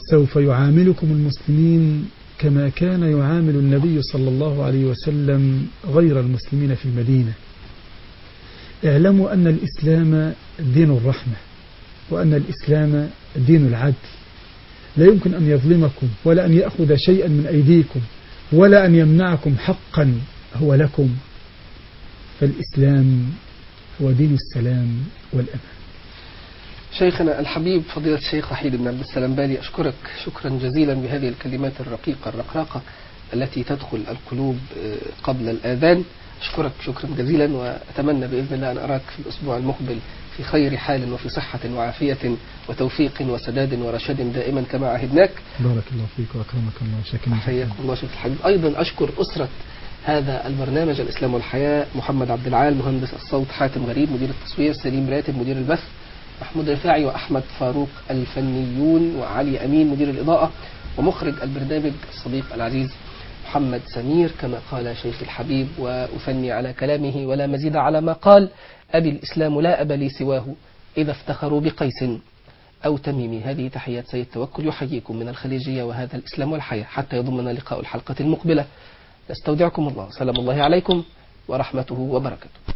سوف يعاملكم المسلمين كما كان يعامل النبي صلى الله عليه وسلم غير المسلمين في المدينة. اعلموا أن الإسلام دين الرحمة، وأن الإسلام دين العدل، لا يمكن أن يظلمكم ولا أن يأخذ شيئا من أيديكم ولا أن يمنعكم حقا هو لكم. فالإسلام هو دين السلام والأمان. شيخنا الحبيب فضيلة الشيخ وحيد بن عبد السلام بالي، أشكرك شكرا جزيلا بهذه الكلمات الرقيقة الرقراقة التي تدخل القلوب قبل الآذان. أشكرك شكرا جزيلا، وأتمنى بإذن الله أن أراك في الأسبوع المقبل في خير حال وفي صحة وعافية وتوفيق وسداد ورشاد دائما كما عهدناك. بارك الله فيك وأكرمك الله. شكرا. حياكم الله شيخ الحبيب. أيضا أشكر أسرة هذا البرنامج الإسلام والحياة، محمد عبد العال مهندس الصوت، حاتم غريب مدير التصوير، سليم راتب مدير البث، محمود رفاعي وأحمد فاروق الفنيون، وعلي أمين مدير الإضاءة، ومخرج البرنامج الصديق العزيز محمد سمير كما قال شيخ الحبيب. وأثني على كلامه ولا مزيد على ما قال: أبي الإسلام لا أب لي سواه إذا افتخروا بقيس أو تميم. هذه تحيات سيد توكل يحييكم من الخليجية وهذا الإسلام والحياة، حتى يضمنا لقاء الحلقة المقبلة. نستودعكم الله، سلام الله عليكم ورحمته وبركاته.